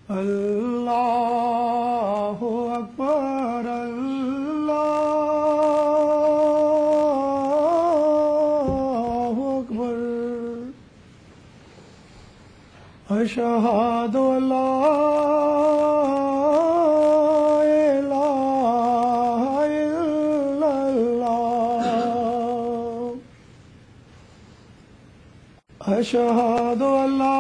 اللہ اکبر اللہ اکبر اشہد ان لا الہ الا اللہ اشہد ان لا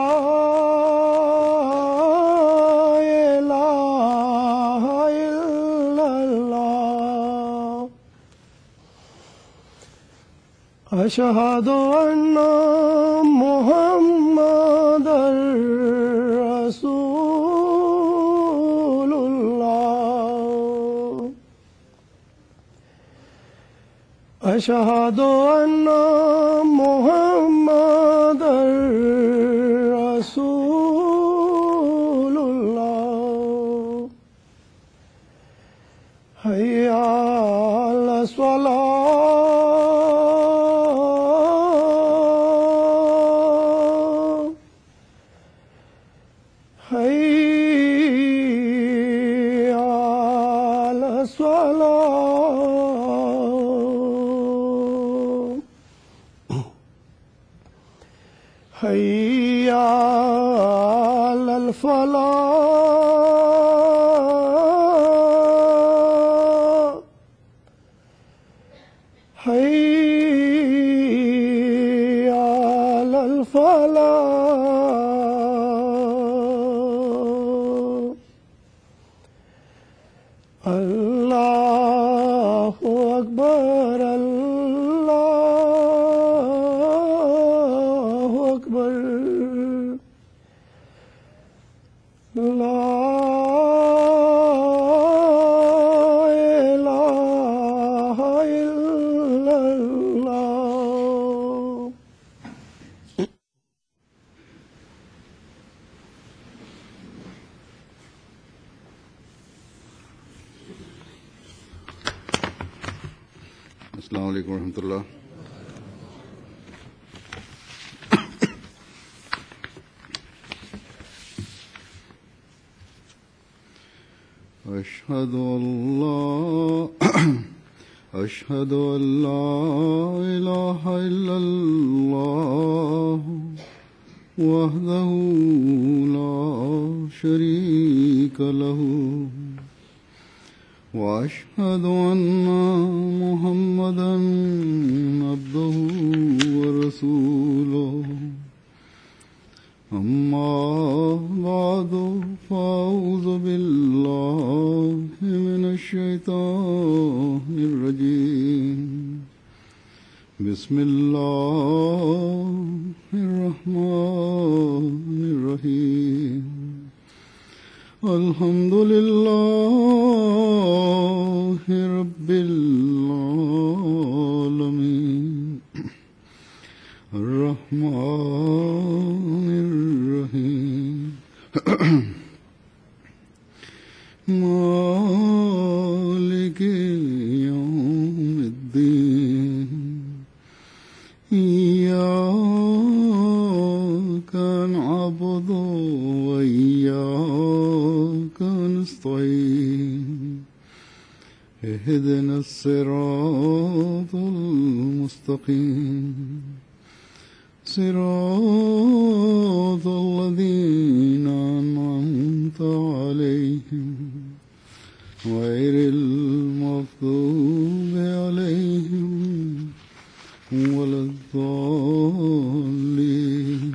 أشهد أن محمدًا رسول الله أشهد أن محمدًا رسول الله حي على الصلاة حي على الفلاح حي على الفلاح الله أكبر الله أكبر لا إله إلا الله السلام علیکم ورحمۃ اللہ. أشهد أن لا إله إلا الله وحده لا شريك له وأشهد أن محمدًا عبده ورسوله أما بعد فأعوذ بالله من الشيطان الرجيم بسم الله الرحمن الرحيم الحمد لله رب العالمين الرحمن الرحيم مالك يوم الدين إياك نعبد وإياك نستعين اهدنا الصراط المستقيم صراط الذين أنعمت عليهم غير المغضوب عليهم ولا الضالين.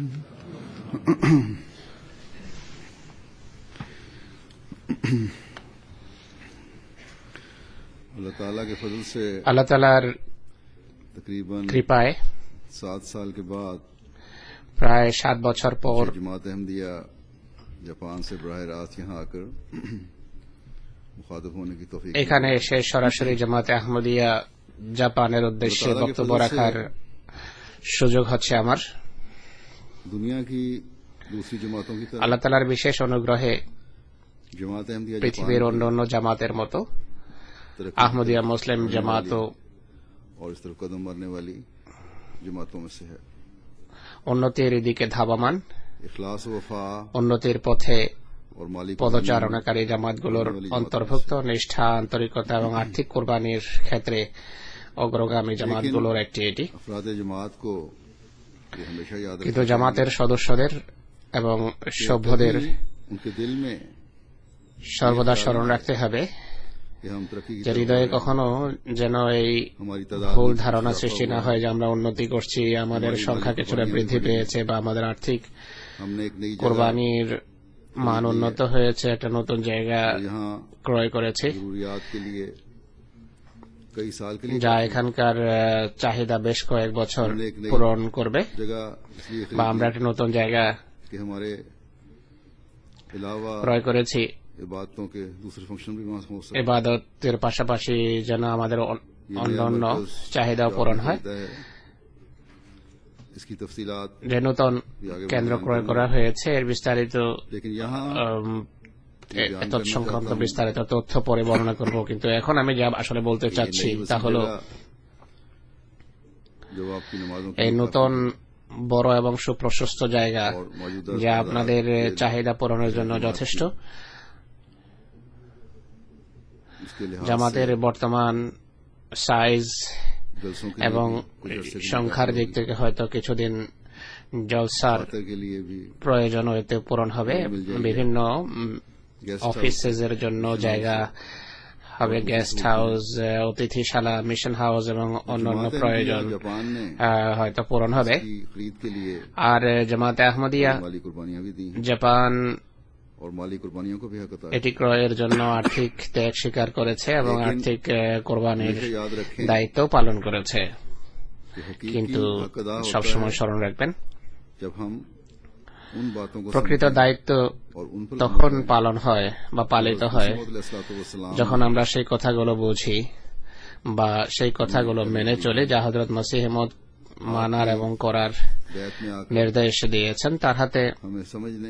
اللہ تعالیٰ کے فضل سے আল্লাহ তাআলার تقریباً কৃপায় 7 سال کے بعد প্রায় 7 বছর পর جماعت احمدیہ جاپان سے براہ راست یہاں آ کر مخاطب ہونے کی توفیق এখানে এসে সরাসরি জামাতে আহমদিয়া জাপানের উদ্দেশ্যে বক্তব্য রাখার সুযোগ হচ্ছে আমার. دنیا کی دوسری جماعتوں کی طرح আল্লাহ তাআলার বিশেষ অনুগ্রহে جماعت احمدیہ পৃথিবীর جاپان অন্যান্য জামাতের মতো ترقی আহমদিয়া মুসলিম জামাতও اور اس طرف قدم مارنے والی جماعتوں میں سے ہے. উন্নতির দিকে ধাবমান, اخلاص و وفا উন্নতির পথে और माली পদচারণাকারী জামাতগুলোর অন্তর্ভুক্ত, নিষ্ঠা, আন্তরিকতা এবং আর্থিক কোরবানির ক্ষেত্রে অগ্রগামী জামাতগুলোর একটি এটি। अफराद जमात को ये हमेशा याद কিন্তু रखना জামাতের সদস্যদের এবং সভ্যদের उनके दिल में সর্বদা স্মরণ রাখতে হবে कि हम तरक्की की যে तरफ হৃদয়ে बढ़ रहे हैं। কখনো যেন এই हमारी तादाद ভুল में ধারণা इजाफा সৃষ্টি না हुआ है। হয় যে আমরা উন্নতি করছি, আমাদের সংখ্যা কিছুটা বৃদ্ধি পেয়েছে বা আমাদের আর্থিক हमने एक नई जगह কোরবানির মান উন্নত হয়েছে, একটা নতুন জায়গা यहाँ ক্রয় করেছি जरूरियात के लिए कई साल के लिए যা এখানকার চাহিদা বেশ কয়েক বছর পূরণ করবে, जगह इसलिए বা खरीदी আমরা একটা नতুন জায়গা कि हमारे अलावा ক্রয় করেছি इबादतों के दूसरे फंक्शन भी वहाँ हो सकते ইবাদতের পাশাপাশি যেন আমাদের অন্যান্য চাহিদাও পূরণ হয়। इसकी तफसीलात যে নতুন কেন্দ্র ক্রয় করা হয়েছে এর বিস্তারিত लेकिन यहाँ তৎসংক্রান্ত বিস্তারিত তথ্য পরে বর্ণনা করব, কিন্তু এখন আমি যা আসলে বলতে চাচ্ছি তা হল जो आपकी नमाजों এই নতুন বড় এবং সুপ্রশস্ত জায়গা और मौजूदा যা আপনাদের চাহিদা পূরণের জন্য যথেষ্ট। इसके लिहाज জামাতের বর্তমান সাইজ जलसों के এবং कुछ अरसे के সংখ্যার দিক থেকে হয়তো কিছুদিন জলসার खातर के लिए भी প্রয়োজন এতে পূরণ হবে। বিভিন্ন অফিসের জন্য জায়গা হবে, গেস্ট হাউস, অতিথিশালা, মিশন হাউস এবং অন্যান্য প্রয়োজন जापान ने হয়তো পূরণ হবে। की खरीद के लिए আর জামাতে আহমদিয়া माली कुर्बानियां भी दी জাপান और माली कुर्बानियों को भी हक अता এটি ক্রয়ের জন্য আর্থিক ত্যাগ স্বীকার করেছে এবং আর্থিক কোরবানির हमेशा याद रखें দায়িত্ব পালন করেছে। कि हकीकी কিন্তু हक अदा होता সবসময় है স্মরণ রাখবেন जब हम उन बातों को প্রকৃত समझें দায়িত্ব और उन पर তখন পালন হয় বা পালিত হয় अलैहिस्सलाम যখন আমরা সেই কথাগুলো বুঝি বা সেই কথাগুলো মেনে চলে যা হযরত মসিহ মউদ মানার এবং করার बैत में आकर নির্দেশ দিয়েছেন। তার হাতে हमें समझने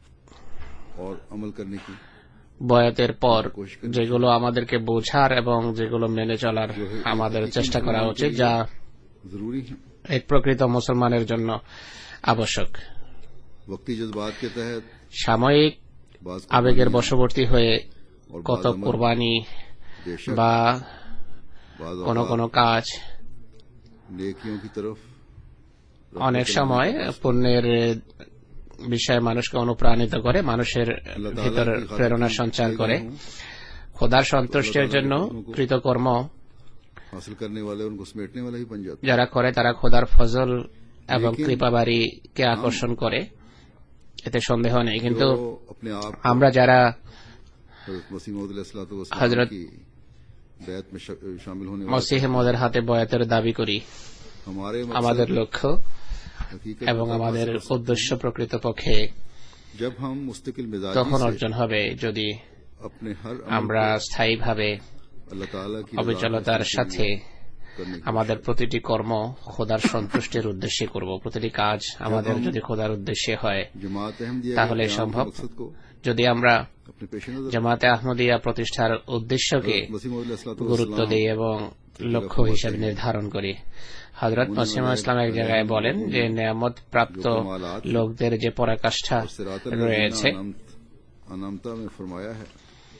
और अमल करने की বয়াতের পর যেগুলো আমাদেরকে বোঝার এবং যেগুলো মেনে চলার আমাদের চেষ্টা করা উচিত, যা जरूरी है। এক প্রকৃত মুসলমানের জন্য আবশ্যক। वक्ती जज्बात के तहत সাময়িক बाज আবেগের বশবর্তী হয়ে और কত बाज अमल কোরবানি बेशक বা बाज কোনো औकात কোনো কাজ नेकियों की तरफ অনেক সময় পুণ্যের বিষয়ে মানুষকে অনুপ্রাণিত করে, মানুষের ভিতর প্রেরণা সঞ্চার করে। খোদার সন্তুষ্টির জন্য কৃতকর্ম हासिल करने वाले उनको समेटने वाला ही बन जाता যারা করে तारा খোদার ফজল এবং কৃপাবাড়িকে আকর্ষণ করে, এতে সন্দেহ নেই। है। কিন্তু जो अपने आप को আমরা যারা हज़रत मसीह मौद अलैहिस्सलाम हज़रत की बैत में शामिल होने वाले মসিহ মওদের হাতে বয়াতের দাবি করি, हमारे আমাদের मकसद লক্ষ্য हकीकत এবং में আমাদের हासिल हो सकते উদ্দেশ্য প্রকৃতপক্ষে हैं। जब हम मुस्तकिल मिजाजी তখন से অর্জন হবে যদি अपने हर আমরা अमल স্থায়ীভাবে को अल्लाह ताला की रज़ा অবিচলতার हासिल সাথে करने की আমাদের প্রতিটি কর্ম খোদার সন্তুষ্টির উদ্দেশ্যে করব। প্রতিটি কাজ আমাদের যদি খোদার উদ্দেশ্যে হয় जमात अहमदिया के তাহলে क़याम के সম্ভব। मकसद को যদি আমরা अपने पेश नजर জামাতে আহমদিয়া প্রতিষ্ঠার উদ্দেশ্যকে मसीह मौद গুরুত্ব দিই এবং লক্ষ্য হিসেবে নির্ধারণ করি। হযরত মসিহ ইসলাম এক জায়গায় বলেন যে নিয়ামত প্রাপ্ত লোকদের যে পরাকাষ্ঠা রয়েছে, अनामता में फरमाया है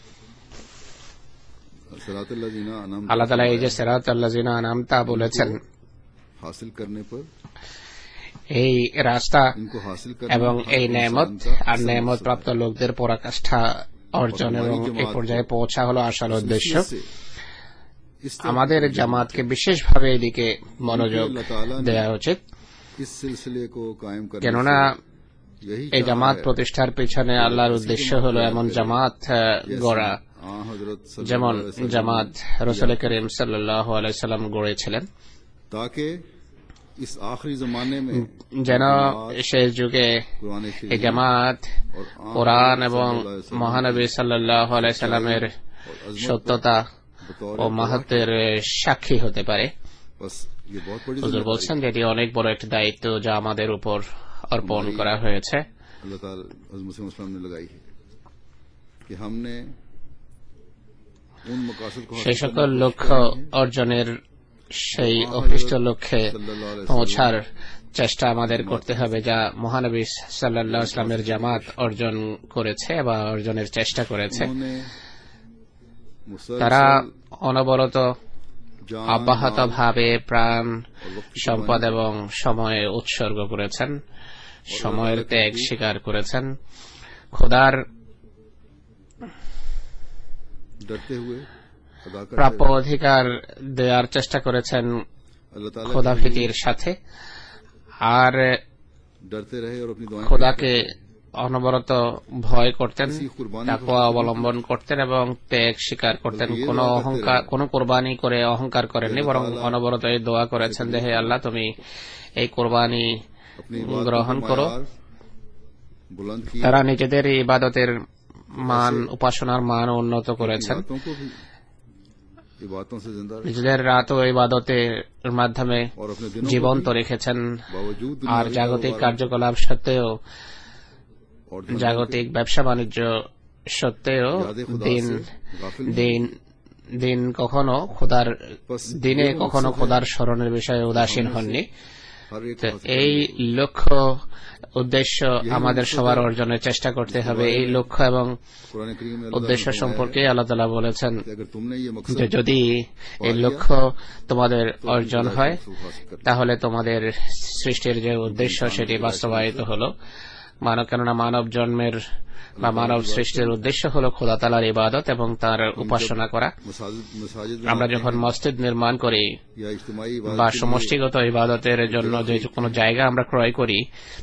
सिरातुल्लज़ीना अनअमता আল্লাহ তাআলা এই যে সিরাতাল্লাযিনা আনআমতা বলেছেন, हासिल करने पर এই রাস্তা इनको हासिल এবং करना এই নেয়ামত আর নেয়ামত প্রাপ্ত লোকদের পরাকাষ্ঠা অর্জন এবং এই পর্যায়ে পৌঁছা হলো আসল উদ্দেশ্য। আমাদের জামাতকে বিশেষভাবে এদিকে মনোযোগ দেওয়া উচিত, इस सिलसिले को कायम करने কেননা से यही এই चाहा জামাত है। প্রতিষ্ঠার পিছনে আল্লাহর উদ্দেশ্য হলো এমন জামাত গড়া, हाँ, हजरत सल्लल्लाहु যেমন अलैहि वसल्लम জামাত রাসূল করিম সাল্লাল্লাহু আলাইহি সাল্লাম গড়েছিলেন, ताकि इस आखिरी जमाने में যেন শেষ যুগে कुरान এই शरीफ জামাত और কোরআন এবং মহানবী সাল্লাল্লাহু আলাইহি সাল্লামের সত্যতা ও মাহাত্ম্যের সাক্ষী হতে পারে। बस ये बहुत बड़ी হুজুর जिम्मेदारी বলছেন যে এটি অনেক বড় একটি দায়িত্ব যা আমাদের উপর অর্পণ করা হয়েছে। अल्लाह ताला हज़रत मसीह मौद ने लगाई है कि हमने उन मकासद को সেই हासिल সকল करने की লক্ষ্য कोशिश करनी है অর্জনের সেই অভিষ্ট লক্ষ্যে পৌঁছার চেষ্টা আমাদের করতে হবে, যা মহানবী সাল্লাল্লাহু আলাইহি ওয়াসাল্লামের জামাত অর্জন করেছে বা অর্জনের চেষ্টা করেছে। তারা অনবরত অব্যাহতভাবে প্রাণ, সম্পদ এবং সময় উৎসর্গ করেছেন, সময়ের ত্যাগ স্বীকার করেছেন, খোদার প্রাপ্য অধিকার দেওয়ার চেষ্টা করেছেন খোদা ভীতির সাথে, আর খোদাকে অনবরত ভয় করতেন, তাকওয়া অবলম্বন করতেন এবং ত্যাগ স্বীকার করতেন। কোনো কোরবানি করে অহংকার করেননি, বরং অনবরত এই দোয়া করেছেন যে হে আল্লাহ, তুমি এই কোরবানি গ্রহণ করো। তারা নিজেদের ইবাদতের মান, উপাসনার মান উন্নত করেছেন, নিজেদের রাত ও ইবাদতের মাধ্যমে জীবন্ত রেখেছেন, আর জাগতিক কার্যকলাপ সত্ত্বেও, জাগতিক ব্যবসা বাণিজ্য সত্ত্বেও দিনে কখনো খোদার স্মরণের বিষয়ে উদাসীন হননি। এই লক্ষ্য উদ্দেশ্য আমাদের সবার অর্জনের চেষ্টা করতে হবে। এই লক্ষ্য এবং উদ্দেশ্য সম্পর্কে আল্লাহ তাআলা বলেছেন যে যদি এই লক্ষ্য তোমাদের অর্জন হয়, তাহলে তোমাদের সৃষ্টির যে উদ্দেশ্য সেটি বাস্তবায়িত হলো। কেননা মানব জন্মের বা মানব সৃষ্টির উদ্দেশ্য হলো খোদা তাআলার ইবাদত এবং তার উপাসনা করা। আমরা যখন মসজিদ নির্মাণ করি বা সমষ্টিগত ইবাদতের জন্য যে কোনো জায়গা আমরা ক্রয় করি,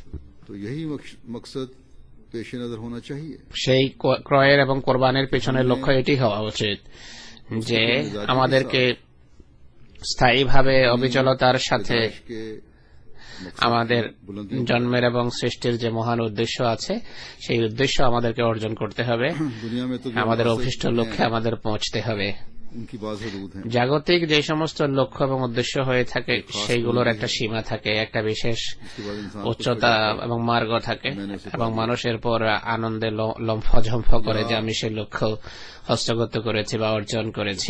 সেই ক্রয়ের এবং কোরবানির পেছনের লক্ষ্য এটি হওয়া উচিত যে আমাদেরকে স্থায়ীভাবে অবিচলতার সাথে আমাদের জন্মের এবং সৃষ্টির যে মহান উদ্দেশ্য আছে, সেই উদ্দেশ্য আমাদেরকে অর্জন করতে হবে, আমাদের অভিষ্ট লক্ষ্যে আমাদের পৌঁছতে হবে। জাগতিক যে সমস্ত লক্ষ্য এবং উদ্দেশ্য হয়ে থাকে, সেইগুলোর একটা সীমা থাকে, একটা বিশেষ উচ্চতা এবং মার্গ থাকে, এবং মানুষের পর আনন্দে লম্ফঝম্ফ করে যে আমি সেই লক্ষ্য হস্তগত করেছি বা অর্জন করেছি,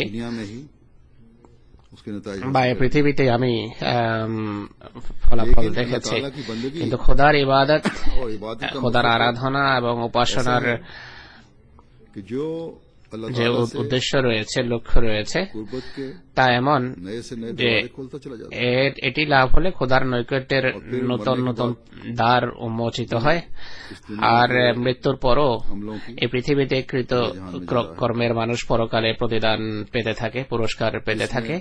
বা এই পৃথিবীতে আমি ফলাফল দেখেছি। কিন্তু খোদার ইবাদত, খোদার আরাধনা এবং উপাসনার যে উদ্দেশ্য রয়েছে, লক্ষ্য রয়েছে, তা এমন যে এটি লাভ হলে খোদার নৈকট্যের নতুন নতুন দ্বার উন্মোচিত হয়, আর মৃত্যুর পরও এই পৃথিবীতে কৃত কর্মের মানুষ পরকালে প্রতিদান পেতে থাকে, পুরস্কার পেতে থাকে।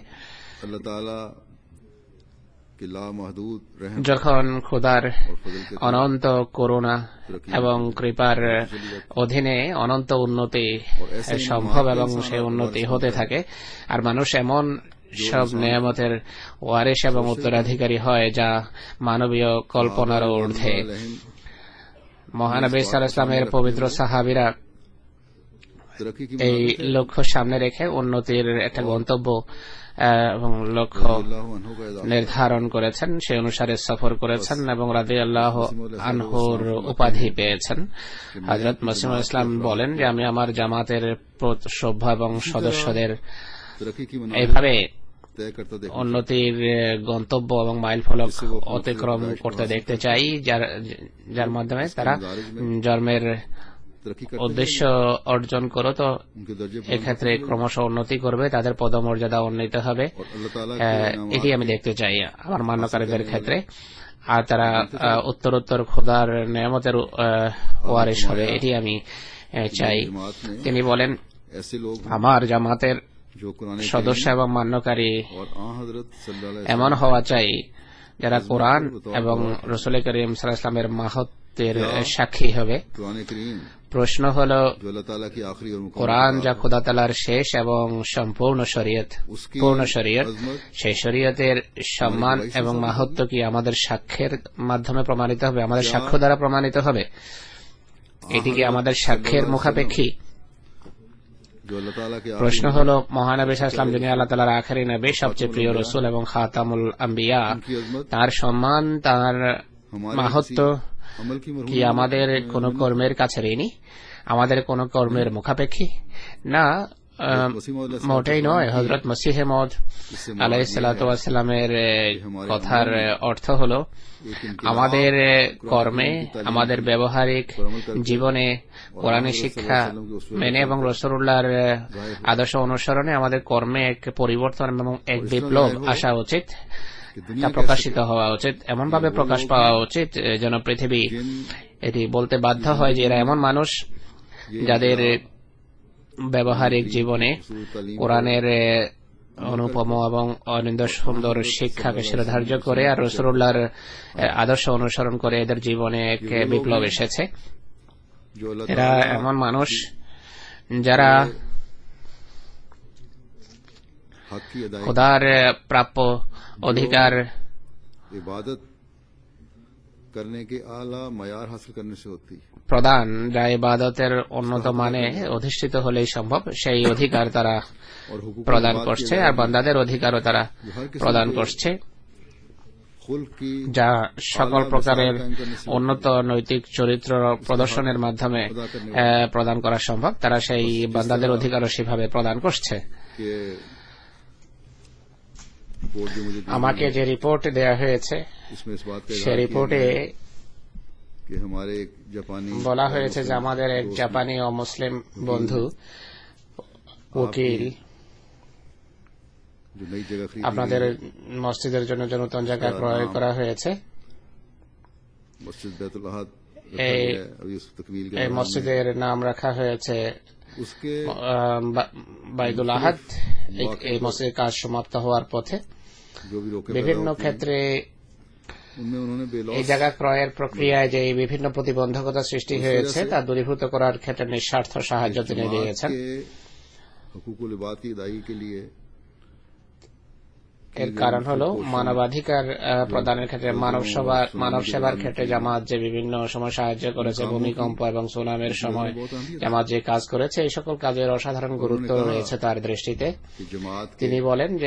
যখন খোদার অনন্ত করুণা এবং কৃপার অধীনে অনন্ত উন্নতি সম্ভব এবং সেই উন্নতি হতে থাকে, আর মানুষ এমন সব নেয়ামতের ওয়ারিশ এবং উত্তরাধিকারী হয় যা মানবীয় কল্পনারও ঊর্ধ্বে। মহানবী সাল্লাল্লাহু আলাইহি ওয়াসাল্লামের পবিত্র সাহাবীরা এই লক্ষ্য সামনে রেখে উন্নতির একটা গন্তব্য এবং লক্ষ্য নির্ধারণ করেছেন, সেই অনুসারে সফর করেছেন এবং রাদিয়াল্লাহু আনহুর উপাধি পেয়েছেন। হযরত মসিহুল ইসলাম বলেন যে আমি আমার জামাতের সভ্য এবং সদস্যদের এইভাবে উন্নতির গন্তব্য এবং মাইল ফলক অতিক্রম করতে দেখতে চাই, যার মাধ্যমে তারা জন্মের উদ্দেশ্য অর্জন করো, তো এক্ষেত্রে ক্রমশ উন্নতি করবে, তাদের পদমর্যাদা উন্নীত হবে। এটি আমি দেখতে চাই আমার মান্যকারীদের ক্ষেত্রে, আর তারা উত্তরোত্তর খোদার নেয়ামতের ওয়ারিশ হবে, এটি আমি চাই। তিনি বলেন আমার জামাতের সদস্য এবং মান্যকারী এমন হওয়া চাই যারা কোরআন এবং রাসূল করিম সাল্লাল্লাহু আলাইহি ওয়াসাল্লামের মাহাত্ম্যের সাক্ষী হবে। প্রশ্ন হল, কোরআন যা খোদা তাআলার শেষ এবং সম্পূর্ণ শরীয়ত, পূর্ণ শরীয়ত, সেই শরীয়তের সম্মান এবং মাহাত্ম্য কি আমাদের সাক্ষ্যের মাধ্যমে প্রমাণিত হবে, আমাদের সাক্ষ্য দ্বারা প্রমাণিত হবে? এটি কি আমাদের সাক্ষ্যের মুখাপেক্ষী? প্রশ্ন হল, মহানবী সাল্লাল্লাহু আলাইহি ওয়াসাল্লাম যিনি আল্লাহ তাআলার আখেরি নবী, সবচেয়ে প্রিয় রাসূল এবং খাতামুল আম্বিয়া, তার সম্মান, তার মাহাত্ম্য কি আমাদের কোন কর্মের কাছে ঋণী, আমাদের কোন কর্মের মুখাপেক্ষী? না, মোটেই নয়। হযরত মসিহে মাউদ আলাইহিস সালাতু ওয়াস সালামের কথার অর্থ হলো আমাদের কর্মে, আমাদের ব্যবহারিক জীবনে কোরআনী শিক্ষা মেনে এবং রাসূলুল্লাহর আদর্শ অনুসরণে আমাদের কর্মে এক পরিবর্তন এবং এক বিপ্লব আসা উচিত, তা প্রকাশিত হওয়া উচিত, এমন ভাবে প্রকাশ পাওয়া উচিত যেন পৃথিবী এটি বলতে বাধ্য হয় যে এরা এমন মানুষ যাদের ব্যবহারিক জীবনে কোরআনের অনুপম এবং অনিন্দ সুন্দর শিক্ষাকে শিরোধার্য করে আর রাসূলুল্লাহর আদর্শ অনুসরণ করে এদের জীবনে এক বিপ্লব এসেছে। এরা এমন মানুষ যারা খোদার প্রাপ্য অধিকার প্রদান, যা ইবাদতের উন্নত মানে অধিষ্ঠিত হলেই সম্ভব, সেই অধিকার তারা প্রদান করছে আর বান্দাদের অধিকারও তারা প্রদান করছে, যা সকল প্রকারের উন্নত নৈতিক চরিত্র প্রদর্শনের মাধ্যমে প্রদান করা সম্ভব। তারা সেই বান্দাদের অধিকারও সেভাবে প্রদান করছে। আমাকে যে রিপোর্ট দেয়া হয়েছে সে রিপোর্টে বলা হয়েছে যে আমাদের এক জাপানি ও মুসলিম বন্ধু উকিল আপনাদের মসজিদের জন্য যে নতুন জায়গা ক্রয় করা হয়েছে, এই মসজিদের নাম রাখা হয়েছে বাইতুল আহাদ। এই মসজিদের কাজ সমাপ্ত হওয়ার পথে বিভিন্ন ক্ষেত্রে এই জায়গা ক্রয়ের প্রক্রিয়ায় যে বিভিন্ন প্রতিবন্ধকতা সৃষ্টি হয়েছে তা দূরীভূত করার ক্ষেত্রে নিঃস্বার্থ সাহায্য তিনি দিয়েছেন। এর কারণ হলো মানবাধিকার প্রদানের ক্ষেত্রে, মানব সেবার ক্ষেত্রে জামাত যে বিভিন্ন সময় সাহায্য করেছে, ভূমিকম্প এবং সুনামের সময় জামাত যে কাজ করেছে, এই সকল কাজের অসাধারণ গুরুত্ব রয়েছে তার দৃষ্টিতে। তিনি বলেন যে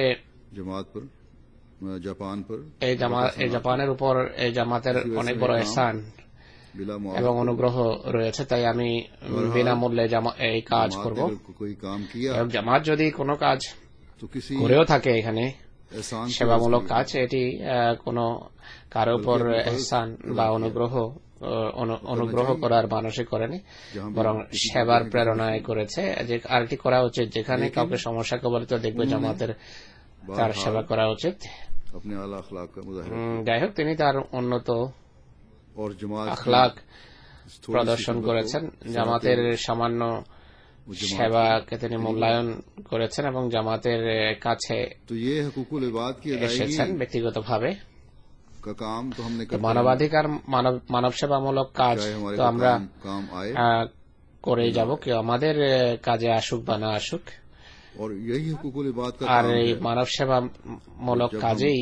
এই জাপানের উপর এই জামাতের অনেক বড় ইহসান এবং অনুগ্রহ রয়েছে, তাই আমি বিনামূল্যে এই কাজ করব। এবং জামাত যদি কোনো কাজ করেও থাকে এখানে সেবামূলক কাজ, এটি কোনো কারো উপর ইহসান বা অনুগ্রহ করার মানসিক করেনি, বরং সেবার প্রেরণায় করেছে। যে আরেকটি করা উচিত, যেখানে কাউকে সমস্যা কবলিত দেখবে জামাতের তার সেবা করা উচিত। যাই হোক, তিনি তার উন্নত আখলাক প্রদর্শন করেছেন, জামাতের সামান্য সেবাকে তিনি মূল্যায়ন করেছেন এবং জামাতের কাছে এসেছেন ব্যক্তিগতভাবে। মানবাধিকার, মানব সেবামূলক কাজ তো আমরা করেই যাব, কেউ আমাদের কাজে আসুক বা না আসুক। আর এই মানব সেবামূলক কাজেই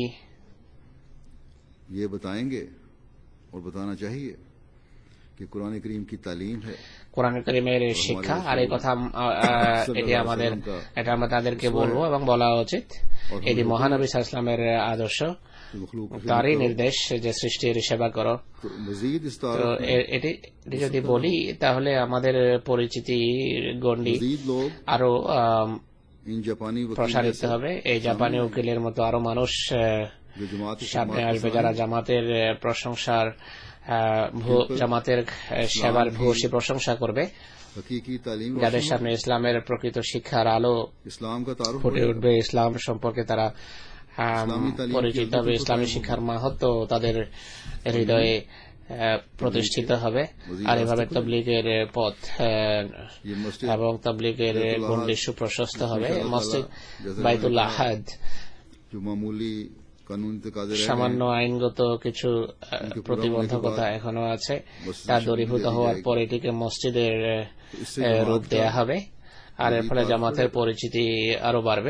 কোরআন কারীমের শিক্ষা, আর এই কথা এটা আমরা তাদেরকে বলবো এবং বলা উচিত। এটি মহানবী সাল্লাল্লাহু আলাইহি ওয়াসাল্লামের আদর্শ, তারই নির্দেশ যে সৃষ্টির সেবা করো। তো এটি যদি বলি তাহলে আমাদের পরিচিতি গণ্ডি আরো প্রসারিত হবে। এই জাপানি উকিলের মতো আরো মানুষ সামনে আসবে যারা জামাতের প্রশংসার জামাতের সেবার ভূয়সী প্রশংসা করবে, যাদের সামনে ইসলামের প্রকৃত শিক্ষার আলো ফুটে উঠবে, ইসলাম সম্পর্কে তারা পরিচিত হবে, ইসলামী শিক্ষার মাহাত্ম্য তাদের হৃদয়ে প্রতিষ্ঠিত হবে। আর এভাবে তাবলীগের পথ এবং তাবলীগের গণ্ডি সুপ্রশস্ত হবে। মসজিদ বাইতুল আহাদ সামান্য আইনগত কিছু প্রতিবন্ধকতা এখনো আছে, তা দূরীভূত হওয়ার পর এটিকে মসজিদের রূপ দেয়া হবে, আর এর ফলে জামাতের পরিচিতি আরো বাড়বে।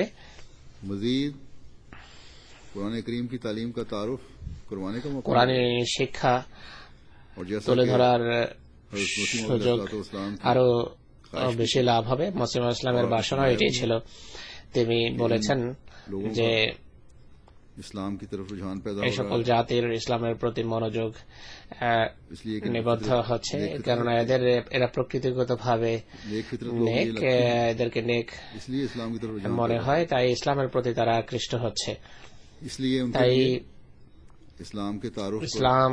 কোরআনী শিক্ষা তুলে ধরার সুযোগ আরো বেশি লাভ হবে। মুসলিম ইসলামের বাসনা এটাই ছিল। তিনি বলেছেন যে इस्लाम की तरफ रुझान पैदा এই हो সকল रहा है, জাতির ইসলামের প্রতি মনোযোগ इसलिए कि নিবদ্ধ হচ্ছে, কেননা এরা প্রকৃতিগতভাবে नेक फितरत लोग ये নেক, लगती है, এদেরকে নেক इसलिए इस्लाम की तरफ रुझान মনে पैदा হয়, তাই ইসলামের প্রতি তারা আকৃষ্ট হচ্ছে। इसलिए उनके তাই लिए इस्लाम के तारुफ ইসলাম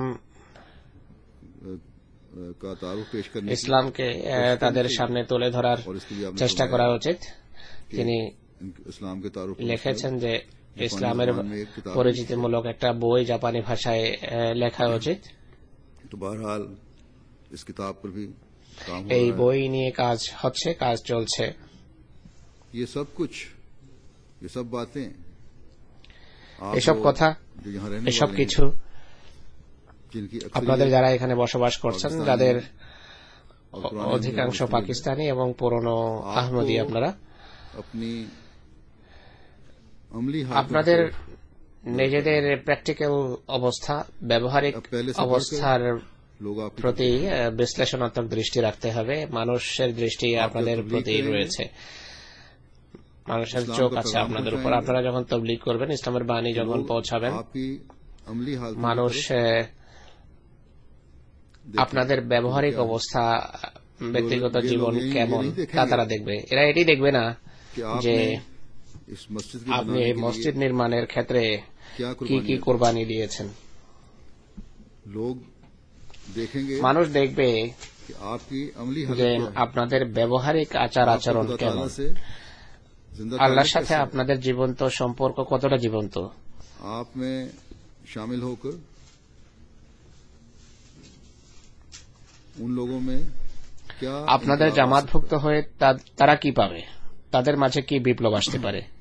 का तारुफ पेश करने की ইসলামকে তাদের সামনে তুলে ধরার और इसके लिए आपने চেষ্টা করা উচিত। তিনি इस्लाम के तारुफ লিখেছেন যে ইসলামের পরিচিতিমূলক একটা বই জাপানি ভাষায় লেখা উচিত। तो बहरहाल इस किताब पर भी काम हो এই रहा है। বই নিয়ে কাজ হচ্ছে, কাজ চলছে। ये सब कुछ, ये सब बातें आप এসব लोग কথা, जो यहाँ रहने এসব वाले কিছু हैं, जिनकी আপনাদের अक्सरियत যারা এখানে বসবাস করছেন, যাদের और पुराने অধিকাংশ मुस्लिम পাকিস্তানি এবং পুরনো আহমদী, আপনারা अपनी अमली আপনাদের हालत নিজেদের প্র্যাকটিক্যাল অবস্থা, ব্যবহারিক অবস্থার लोग आपकी প্রতি বিশ্লেষণাত্মক দৃষ্টি রাখতে হবে। মানুষের দৃষ্টি আপনাদের প্রতি রয়েছে, মানুষের চোখ আছে আপনাদের উপর। আপনারা যখন তবলিগ করবেন, ইসলামের বাণী যখন পৌঁছাবেন, आपकी अमली हालत মানুষ আপনাদের ব্যবহারিক অবস্থা, ব্যক্তিগত জীবন কেমন তা তারা দেখবে। এরা এটি দেখবে না कि যে आपने इस मस्जिद की আপনি बनाने এই के लिए মসজিদ নির্মাণের ক্ষেত্রে क्या কি কি कुर्बानी কোরবানি দিয়েছেন। लोग देखेंगे মানুষ দেখবে कि आपकी अमली যে हालत क्या है। আপনাদের ব্যবহারিক আচার আচরণ खुदा কেমন, ताला से जिंदा আল্লাহর ताल्लुक সাথে कैसे है? আপনাদের জীবন্ত সম্পর্ক কতটা জীবন্ত। आप में शामिल होकर उन लोगों में क्या আপনাদের इनकलाब आ জামাতভুক্ত হয়ে তারা কি পাবে, তাদের মাঝে কি বিপ্লব আসতে পারে। सकता है?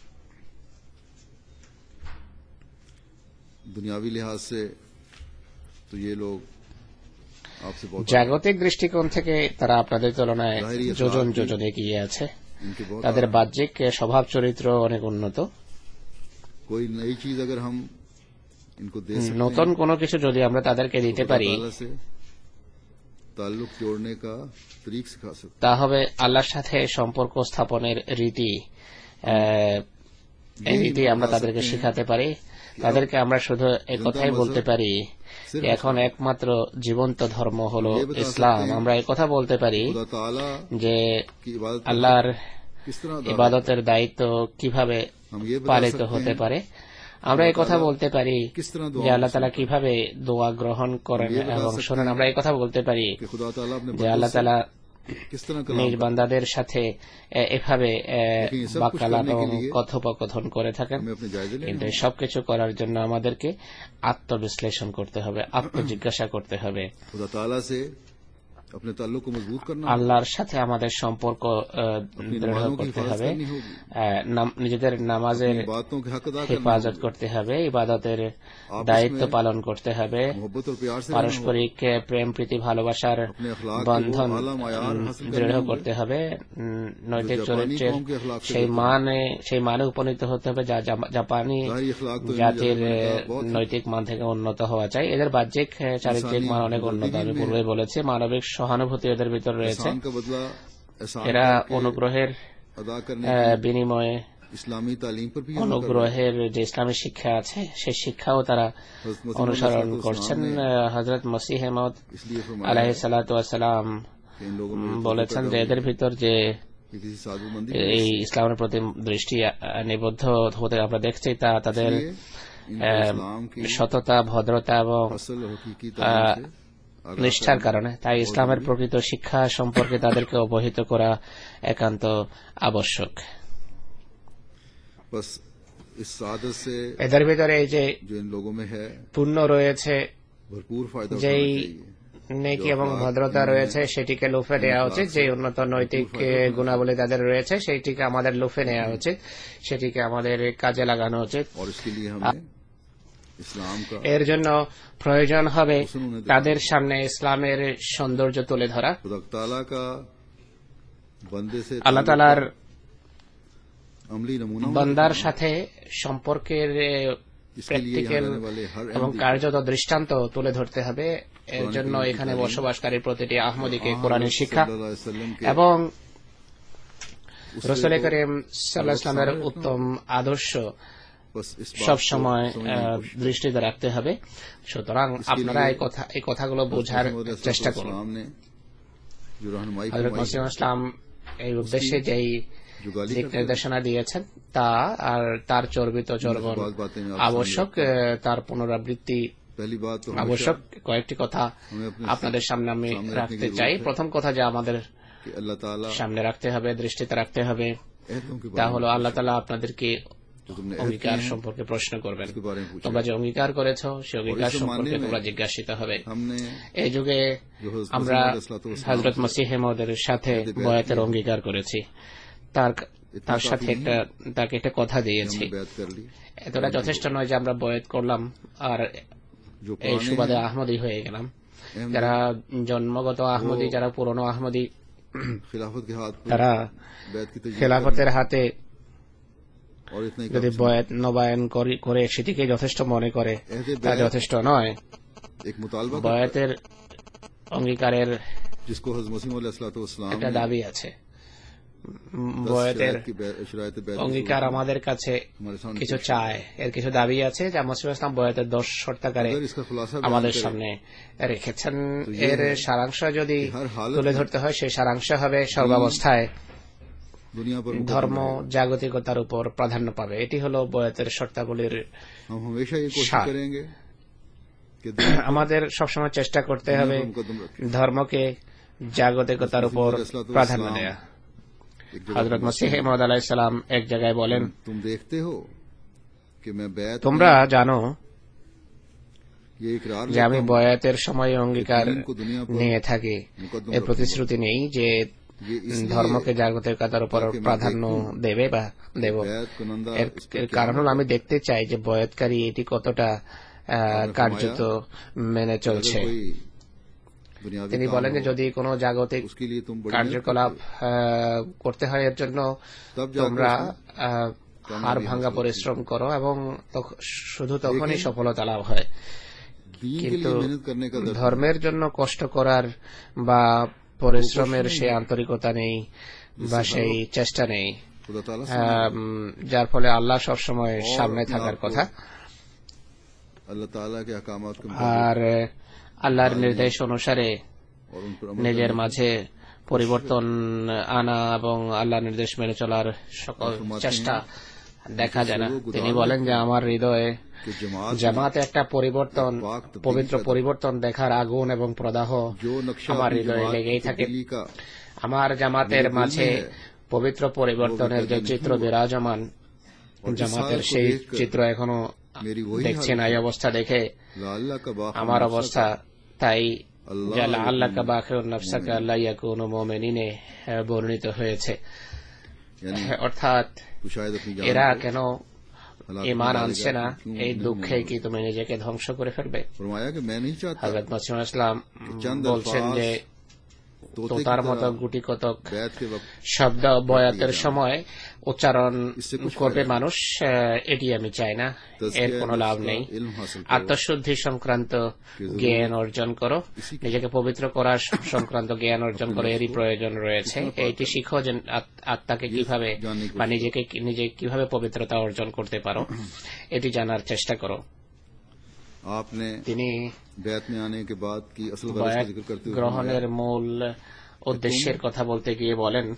दुनियावी लिहाज से तो ये लोग आपसे बहुत জাগতিক দৃষ্টিকোণ থেকে তারা আপনাদের তুলনায় যোজন যোজন এগিয়ে আছে। इनके बहुत তাদের বাহ্যিক স্বভাব চরিত্র অনেক উন্নত। कोई नई चीज अगर हम इनको दे सकते নতুন কোনো কিছু যদি আমরা তাদেরকে দিতে खुदा পারি, ताला से ताल्लुक जोड़ने का तरीक सिखा सकते তা হবে আল্লাহর সাথে সম্পর্ক স্থাপনের রীতি। এই রীতি আমরা তাদেরকে শেখাতে পারি। তাদেরকে আমরা শুধু একথাই বলতে পারি, এখন একমাত্র জীবন্ত ধর্ম হল ইসলাম। আমরা একথা বলতে পারি खुदा ताला যে की इबादत আল্লাহর किस तरह अदा ইবাদতের দায়িত্ব কিভাবে हम ये बता পালিত सकते হতে हैं পারে। আমরা এই কথা বলতে পারি किस तरह যে दुआ আল্লাহ তাআলা কিভাবে দোয়া গ্রহণ করেন এবং শোনেন। আমরা এই কথা বলতে পারি कि खुदा ताला अपने যে আল্লাহ बंदों তাআলা से किस तरह নিজ कलाम বান্দাদের সাথে এভাবে लेकिन ये सब कुछ বাক্যালাপ करने এবং के लिए কথোপকথন করে থাকেন। हमें अपने जायजे लेने কিন্তু होंगे। সবকিছু করার জন্য আমাদেরকে আত্মবিশ্লেষণ করতে হবে, আত্মজিজ্ঞাসা করতে হবে। खुदा ताला से अपने ताल्लुक को मजबूत करना होगा, আল্লাহর সাথে আমাদের সম্পর্ক अपनी দৃঢ় नमाजों की করতে हिफाजत হবে, करनी होगी, নিজেদের নামাজের अपनी बातों के हक अदा करना হেফাজত होगा, করতে হবে, ইবাদতের आपस দায়িত্ব में পালন করতে হবে, मोहब्बत और प्यार से रहना होगा, পারস্পরিক প্রেম প্রীতি ভালোবাসার अपने अखलाक के বন্ধন वो आला मयार हासिल দৃঢ় करने করতে হবে, নৈতিক जो जापानी চরিত্রের कौम के अखलाक से সেই মানে উপনীত হতে হবে যা জাপানি ज़ाहिरी अखलाक तो জাতির इनमें जापानी का बहुत है। নৈতিক মান থেকে উন্নত হওয়া চাই। এদের বাহ্যিক চারিত্রিক মান অনেক উন্নত, আমি পূর্বে বলেছি। মানবিক সহানুভূতি এদের ভিতর রয়েছে। एहसान का बदला एहसान এরা करके অনুগ্রহের अदा करने की বিনিময়ে इस्लामी तालीम पर भी अमल कर रहे हैं। অনুগ্রহের যে ইসলামী শিক্ষা আছে সেই শিক্ষাও তারা हज़रत मसीह অনুসরণ मौला করছেন। सल्लल्लाहु হযরত মসিহ মাউদ इसलिए फरमाया আলাইহিস সালাতু ওয়াস সালাম कि इन लोगों में বলেছেন যে এদের ভিতর যে कि किसी साधुमंदी এই ইসলামের প্রতি দৃষ্টি নিবদ্ধ হতে আমরা দেখছি, তা তাদের इस्लाम की সততা, ভদ্রতা এবং असल और हकीकी तालीम से आगाह নিষ্ঠার करना কারণে। তাই ইসলামের প্রকৃত শিক্ষা সম্পর্কে তাদেরকে অবহিত করা একান্ত আবশ্যক। बस इस सादत से এদের ভিতরে এই যে जो इन लोगों में है পুণ্য রয়েছে, भरपूर फायदा उठाना যেই चाहिए। নেকি এবং ভদ্রতা রয়েছে সেটিকে লুফে নেওয়া উচিত। যে উন্নত নৈতিক গুণাবলী তাদের রয়েছে সেইটিকে আমাদের লুফে নেওয়া উচিত, সেটিকে আমাদের কাজে লাগানো উচিত। और इसके लिए हमें इस्लाम का এর जন্য প্রয়োজন হবে তাদের সামনে ইসলামের সৌন্দর্য তুলে ধরা। खुदा ताला का बंदे से আল্লাহ তাআলার अमली नमूना বান্দার সাথে সম্পর্কের इसके लिए यहाँ প্র্যাকটিক্যাল रहने वाले हर এবং अहमदी কার্যত দৃষ্টান্ত তুলে ধরতে হবে। এর জন্য এখানে বসবাসকারী প্রতিটি আহমদীকে কোরআনের শিক্ষা सल्लल्लाहु अलैहि वसल्लम के এবং রাসূল করিম সাল্লাল্লাহু আলাইহি ওয়াসাল্লামের উত্তম আদর্শ बस इस সব बात को সময় समझने की कोशिश करें। দৃষ্টিতে রাখতে হবে। সুতরাং আপনারা এই কথাগুলো বোঝার চেষ্টা করুন। इस्लाम ने जो रहनुमाई হযরত फरमाई মসিহ है, ইসলাম এই উদ্দেশ্যে যেই जो गाली দিক करते हैं, নির্দেশনা দিয়েছেন তা আর তার চর্বিত চর্বণ बात बातें में आप আবশ্যক, তার পুনরাবৃত্তি पहली बात तो আবশ্যক। কয়েকটি কথা हमें अपने আপনাদের সামনে আমি सामने रखने রাখতে की চাই। जरूरत है প্রথম কথা যে আমাদের कि अल्लाह ताला সামনে রাখতে হবে, দৃষ্টিতে রাখতে হবে, अहदों के তা बारे হলো में আল্লাহ তাআলা আপনাদেরকে जो तुमने अहद किए অঙ্গীকার हैं সম্পর্কে প্রশ্ন করবেন। उसके बारे में पूछा। তোমরা যে অঙ্গীকার করেছো সেই অঙ্গীকার और इस সম্পর্কে जमाने में তোমরা জিজ্ঞাসিত হবে। हमने এই যুগে जो हज़रत আমরা मसीह अलैहिस्सलाम হযরত মসিহ মওউদের সাথে বয়াতের অঙ্গীকার করেছি। তার সাথে তাকে একটা কথা দিয়েছি। हमने बैत कर ली, এতটা যথেষ্ট নয় যে আমরা বয়াত করলাম আর जो এই पुराने সুবাদে हैं, আহমদী হয়ে গেলাম। हमने যারা জন্মগত আহমদী, যারা পুরনো আহমদী, खिलाफत के हाथ पर তারা बैत की तजवीज़ খেলাফতের হাতে और इतना ही যদি काफी বয়াত নবায়ন করে সেটিকে যথেষ্ট মনে করে, তা যথেষ্ট নয়। एक मुतालबा करता है, বয়াতের অঙ্গীকারের जिसको हज़रत मसीह अलैहिस्सलाम একটা ने দাবি আছে। 10 বয়াতের शरायत बैत অঙ্গীকার আমাদের কাছে हमारे सामने কিছু চায়, এর কিছু দাবি আছে যা মসিহ ইসলাম বয়াতের 10 শর্তাকারে अगर इसका खुलासा बयान আমাদের करें, সামনে রেখেছেন। তো ইয়ে এর হ্যায় সারাংশ যদি कि हर हालत তুলে में ধরতে হয়, সেই সারাংশ হবে সর্বাবস্থায় दुनिया पर मुकद्दम ধর্ম रहेगा। জাগতিকতার উপর প্রাধান্য পাবে। এটি হলো বয়াতের শর্তাবলীর हम हमेशा ये कोशिश साथ। करेंगे कि दुनिया पर আমাদের সবসময় চেষ্টা করতে दुनिया হবে पर मुकद्दम रखें। ধর্মকে জাগতিকতার উপর প্রাধান্য দেয়া। एक जगह হযরত पर মসিহ মাউদ আলাইহিস সালাম এক জায়গায় বলেন, तुम देखते हो कि मैं बैत তোমরা জানো ये इकरार যে আমি लेता हूं বয়াতের সময় অঙ্গীকার कि दीन को दुनिया पर নিয়ে থাকি। मुकद्दम এর रखूंगा। প্রতিশ্রুতি নেই যে ये इसलिए ধর্মকে জাগতিকতার উপর ताकि मैं প্রাধান্য देखूं দেবে বা দেব। बैत कुनंदा এর इसका এর क्या কারণ হলো मतलब আমি দেখতে চাই যে বয়াতকারী এটি কতটা কার্যত মেনে है। अगर চলছে। कोई दुनियावी তিনি काम বলেন যে हो, যদি কোনো জাগতিক उसके लिए तुम बड़ी কার্যকলাপ मेहनत करते করতে হয়, এর জন্য हो, तब जाकर তোমরা उसमें হাড় कामयाबी ভাঙ্গা हासिल পরিশ্রম করো এবং শুধু তখনই लेकिन সফলতা লাভ হয়। दीन के কিন্তু लिए मेहनत करने का दर्द ধর্মের জন্য কষ্ট করার বা পরিশ্রমের সেই আন্তরিকতা নেই বা সেই চেষ্টা নেই, खुदा ताला से যার ফলে আল্লাহ সবসময় সামনে থাকার কথা। अल्लाह ताला के अहकामात के আর আল্লাহর নির্দেশ অনুসারে और उन पर अमल নিজের करने মাঝে পরিবর্তন আনা এবং আল্লাহর নির্দেশ মেনে চলার সকল চেষ্টা দেখা যায় না। তিনি বলেন যে আমার হৃদয়ে के जमात জামাতে একটা পরিবর্তন, পবিত্র পরিবর্তন দেখার আগুন এবং প্রদাহ जो नक्शा আমার अपनी হৃদয়ে जमात লেগেই की থাকে। तब्दीली का আমার জামাতের মাঝে পবিত্র পরিবর্তনের যে চিত্র বিরাজমান, জামাতের সেই চিত্র এখনো मेरी वही দেখছি না। এই অবস্থা দেখে लाल्ला का बाखा আমার অবস্থা তাই আল্লাহ যে আল্লাহকা বাখিরুন নাফসাকা আল্লাহ ইয়াকুনু মুমিনিনে বর্ণিত হয়েছে। यानी অর্থাৎ तू शायद अपनी जान এরা को কেন हलाकत में ঈমান डालेगा, আনছে না? क्यों এই नहीं দুঃখে मानूंगा। কি তুমি নিজেকে ধ্বংস করে ফেলবে? फरमाया कि मैं नहीं चाहता হযরত মসিহ ইসলাম চন্দ বলছেন আলফাজ যে तोते की তোতার মতো तरह গুটি কতক बैत के वक्त শব্দ বয়াতের সময় উচ্চারণ इससे कुछ করবে फायदा মানুষ, এটি আমি চাই না। এর কোনো লাভ নেই। इल्म हासिल करो, আত্মশুদ্ধি সংক্রান্ত জ্ঞান অর্জন করো, নিজেকে পবিত্র করার সংক্রান্ত জ্ঞান অর্জন করো, এরই প্রয়োজন রয়েছে। এইটি শিখো যে আত্মাকে কিভাবে বা নিজে কিভাবে পবিত্রতা অর্জন করতে পারো, এটি জানার চেষ্টা করো। आपने তিনি बैत में आने के बाद की असल गरज का বয়াত जिक्र करते हुए গ্রহণের फरमाया, মূল উদ্দেশ্যের কথা বলতে গিয়ে বলেন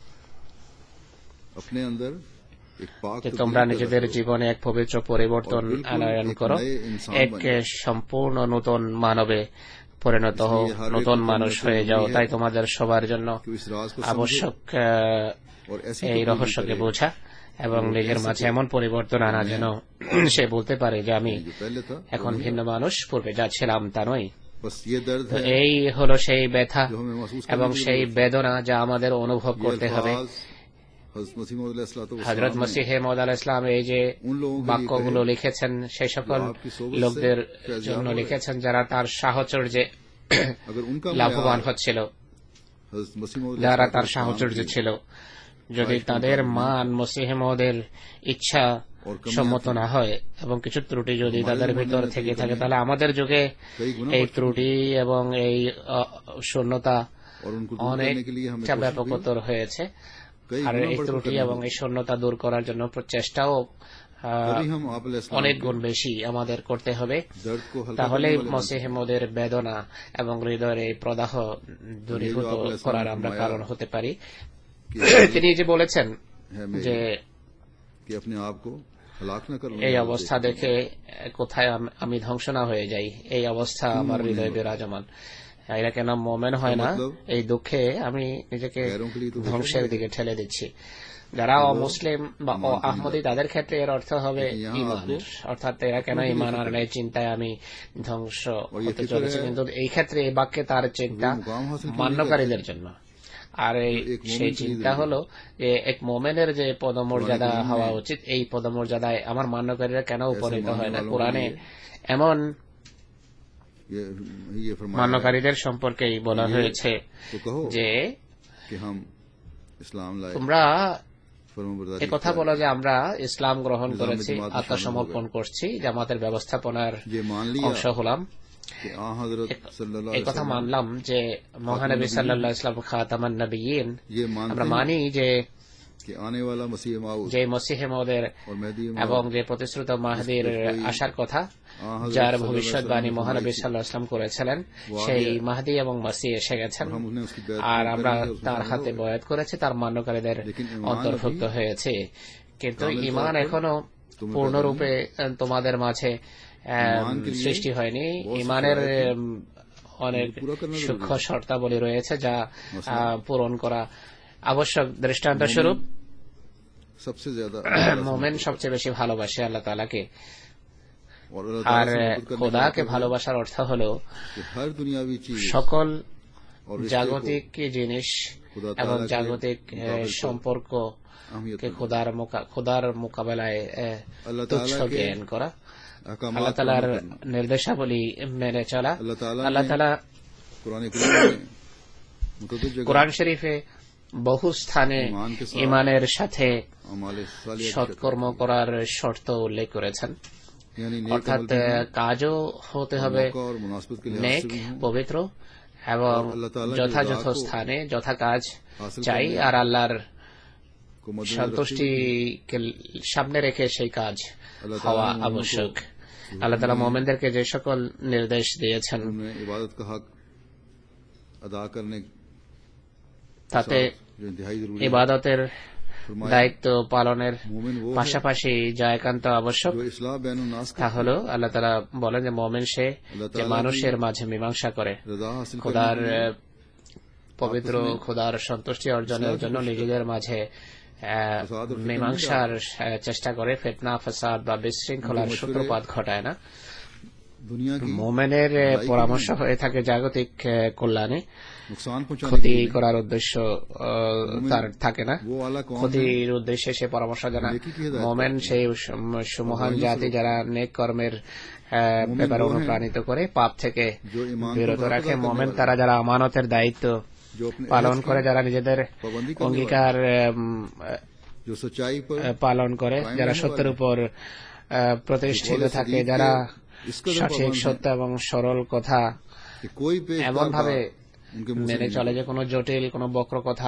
अपने अंदर एक पाक যে तब्दीली তোমরা पैदा নিজেদের करो, জীবনে এক পবিত্র পরিবর্তন और बिल्कुल আনয়ন एक করো, नए इंसान এক बन जाओ। সম্পূর্ণ নতুন মানবে পরিণত হও, इसलिए हर নতুন एक মানুষ को হয়ে जरूरी যাও। है তাই তোমাদের সবার জন্য कि इस राज को समझे আবশ্যক और ऐसी এই तब्दीली রহস্যকে करे, বোঝা এবং নিজের মাঝে এমন পরিবর্তন আনা যেন সে বলতে পারে যে আমি जो पहले था এখন वो नहीं ভিন্ন था। মানুষ, পূর্বে যা ছিলাম তা নই। बस ये दर्द তো है এই হলো সেই ব্যথা जो हमें महसूस এবং करने की সেই जरूरत है। বেদনা যা আমাদের অনুভব ये করতে হবে। अल्फाज हज़रत मसीह मौद अलैहिस्सलाम হযরত ने মসিহ মাউদ আলাইহিস সালাম এই যে उन लोगों के लिए বাক্যগুলো कहे লিখেছেন সেই সকল जो आपकी सोबत से লোকদের फैज़याब জন্য हुए। লিখেছেন যারা তার সাহচর্যে अगर उनका লাভবান मयार হচ্ছিল, हज़रत मसीह मौद যারা তার अलैहिस्सलाम সাহচর্য की ছিল। যদি তাদের মান মসিহ মাউদের ইচ্ছা সম্মত না হয় এবং কিছু ত্রুটি যদি তাদের ভিতর থেকে থাকে, তাহলে আমাদের যুগে कई गुना এই बढ़ चुकी ত্রুটি এবং এই শূন্যতা और उनको दूर অনেক करने के लिए हमें कोशिश भी ব্যাপকতর হয়েছে। कई আর गुना এই बढ़कर ত্রুটি करनी এবং होगी। এই শূন্যতা দূর করার জন্য চেষ্টাও तभी हम आप अलैहिस्सलाम অনেক के গুণ বেশি আমাদের করতে হবে, दर्द को हल्का তাহলে करने वाले মসিহ মওদের বেদনা এবং হৃদয়ের এই প্রদাহ দূরীভূত করার আমরা কারণ হতে পারি। তিনি যে বলেছেন है যে मेरी कि अपने आप को हलाक न कर এই অবস্থা দেখে কোথায় আমি ধ্বংস না হয়ে যাই, এই অবস্থা আমার হৃদয়ে বিরাজমান, এরা কেন মোমেন হয় না, এই দুঃখে আমি নিজেকে ধ্বংসের দিকে ঠেলে দিচ্ছি। যারা অমুসলিম বা আহমদী তাদের ক্ষেত্রে এর অর্থ হবে ইমানের, অর্থাৎ এরা কেন ইমান আনে চিন্তায় আমি ধ্বংস হতে চলেছি, কিন্তু এই ক্ষেত্রে এই বাক্যে তার চিন্তা মান্যকারীদের জন্য। আর সেই চিন্তা হলো যে এক মোমেনের যে পদমর্যাদা হওয়া উচিত, এই পদমর্যাদায় আমার মান্যকারীরা কেন উপনীত হয় না। কোরআনে এমন মান্যকারীদের সম্পর্কেই বলা হয়েছে যে তোমরা একথা বলো যে আমরা ইসলাম গ্রহণ করেছি, আত্মসমর্পণ করছি, জামাতের ব্যবস্থাপনার অংশ হলাম, একথা মানলাম যে মহানবী সাল্লাল্লাহু আলাইহি ওয়াসাল্লাম খাতামান নবিয়্যিন, আমরা মানি যে যে মসিহে মওদের এবং যে প্রতিশ্রুত মাহদীর আসার কথা, যার ভবিষ্যৎবাণী মহানবী সাল্লাল্লাহু আলাইহি ওয়াসাল্লাম করেছিলেন, সেই মাহদী এবং মসিহ এসে গেছেন, আর আমরা তার হাতে বয়াত করেছি, তার মান্যকারীদের অন্তর্ভুক্ত হয়েছে। কিন্তু ঈমান এখনো পূর্ণরূপে তোমাদের মাঝে সৃষ্টি হয়নি। ঈমানের অনেক সূক্ষ্ম শর্তাবলী রয়েছে যা পূরণ করা আবশ্যক। দৃষ্টান্ত স্বরূপ মোমেন সবচেয়ে বেশি ভালোবাসে আল্লাহ তাআলাকে, আর খোদাকে ভালোবাসার অর্থ হল সকল জাগতিক জিনিস এবং জাগতিক সম্পর্ককে খোদার মোকাবেলায় তুচ্ছ জ্ঞান করা, আল্লাহ তাআলার নির্দেশাবলী মেনে চলা। আল্লাহ তাআলা কোরআন শরীফে বহু স্থানে ঈমানের সাথে সৎকর্ম করার শর্ত উল্লেখ করেছেন, অর্থাৎ কাজও হতে হবে নেক, পবিত্র এবং যথাযথ স্থানে যথা কাজ চাই, আর আল্লাহর সন্তুষ্টিকে সামনে রেখে সেই কাজ হওয়া আবশ্যক। আল্লাহ তাআলা মুমিনদেরকে যে সকল নির্দেশ দিয়েছেন তাতে ইবাদতের দায়িত্ব পালনের পাশাপাশি যা একান্ত আবশ্যক তা হল, আল্লাহ তাআলা বলেন যে মুমিন সে যে মানুষের মাঝে মীমাংসা করে, খোদার পবিত্র খোদার সন্তুষ্টি অর্জনের জন্য নিজেদের মাঝে মীমাংসার চেষ্টা করে, ফিতনা ফাসাদ বা বিশৃঙ্খলার সূত্রপাত ঘটায় না। মুমিনের পরামর্শ হয়ে থাকে জাগতিক কল্যাণে, ক্ষতি করার উদ্দেশ্য তার থাকে না, ক্ষতির উদ্দেশ্যে সে পরামর্শ দেয় না। মুমিন সেই সুমহান জাতি যারা নেক কর্মের ব্যাপারে অনুপ্রাণিত করে, পাপ থেকে বিরত রাখে। মুমিন তারা যারা আমানতের দায়িত্ব পালন করে, যারা নিজেদের অঙ্গীকার পালন করে, যারা সত্যের উপর প্রতিষ্ঠিত থাকে, যারা সঠিক সত্য এবং সরল কথা এমন ভাবে মেনে চলে যে কোনো জটিল কোনো বক্র কথা,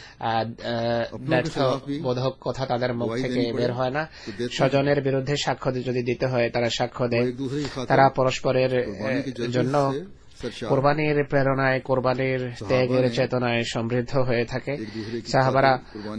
ব্যর্থবোধক কথা তাদের মুখ থেকে বের হয় না। স্বজনের বিরুদ্ধে সাক্ষ্য যদি দিতে হয় তারা সাক্ষ্য দেয়। তারা পরস্পরের জন্য কোরবানির প্রেরণায়, কোরবানির ত্যাগের চেতনায় সমৃদ্ধ হয়ে থাকে। সাহাবারা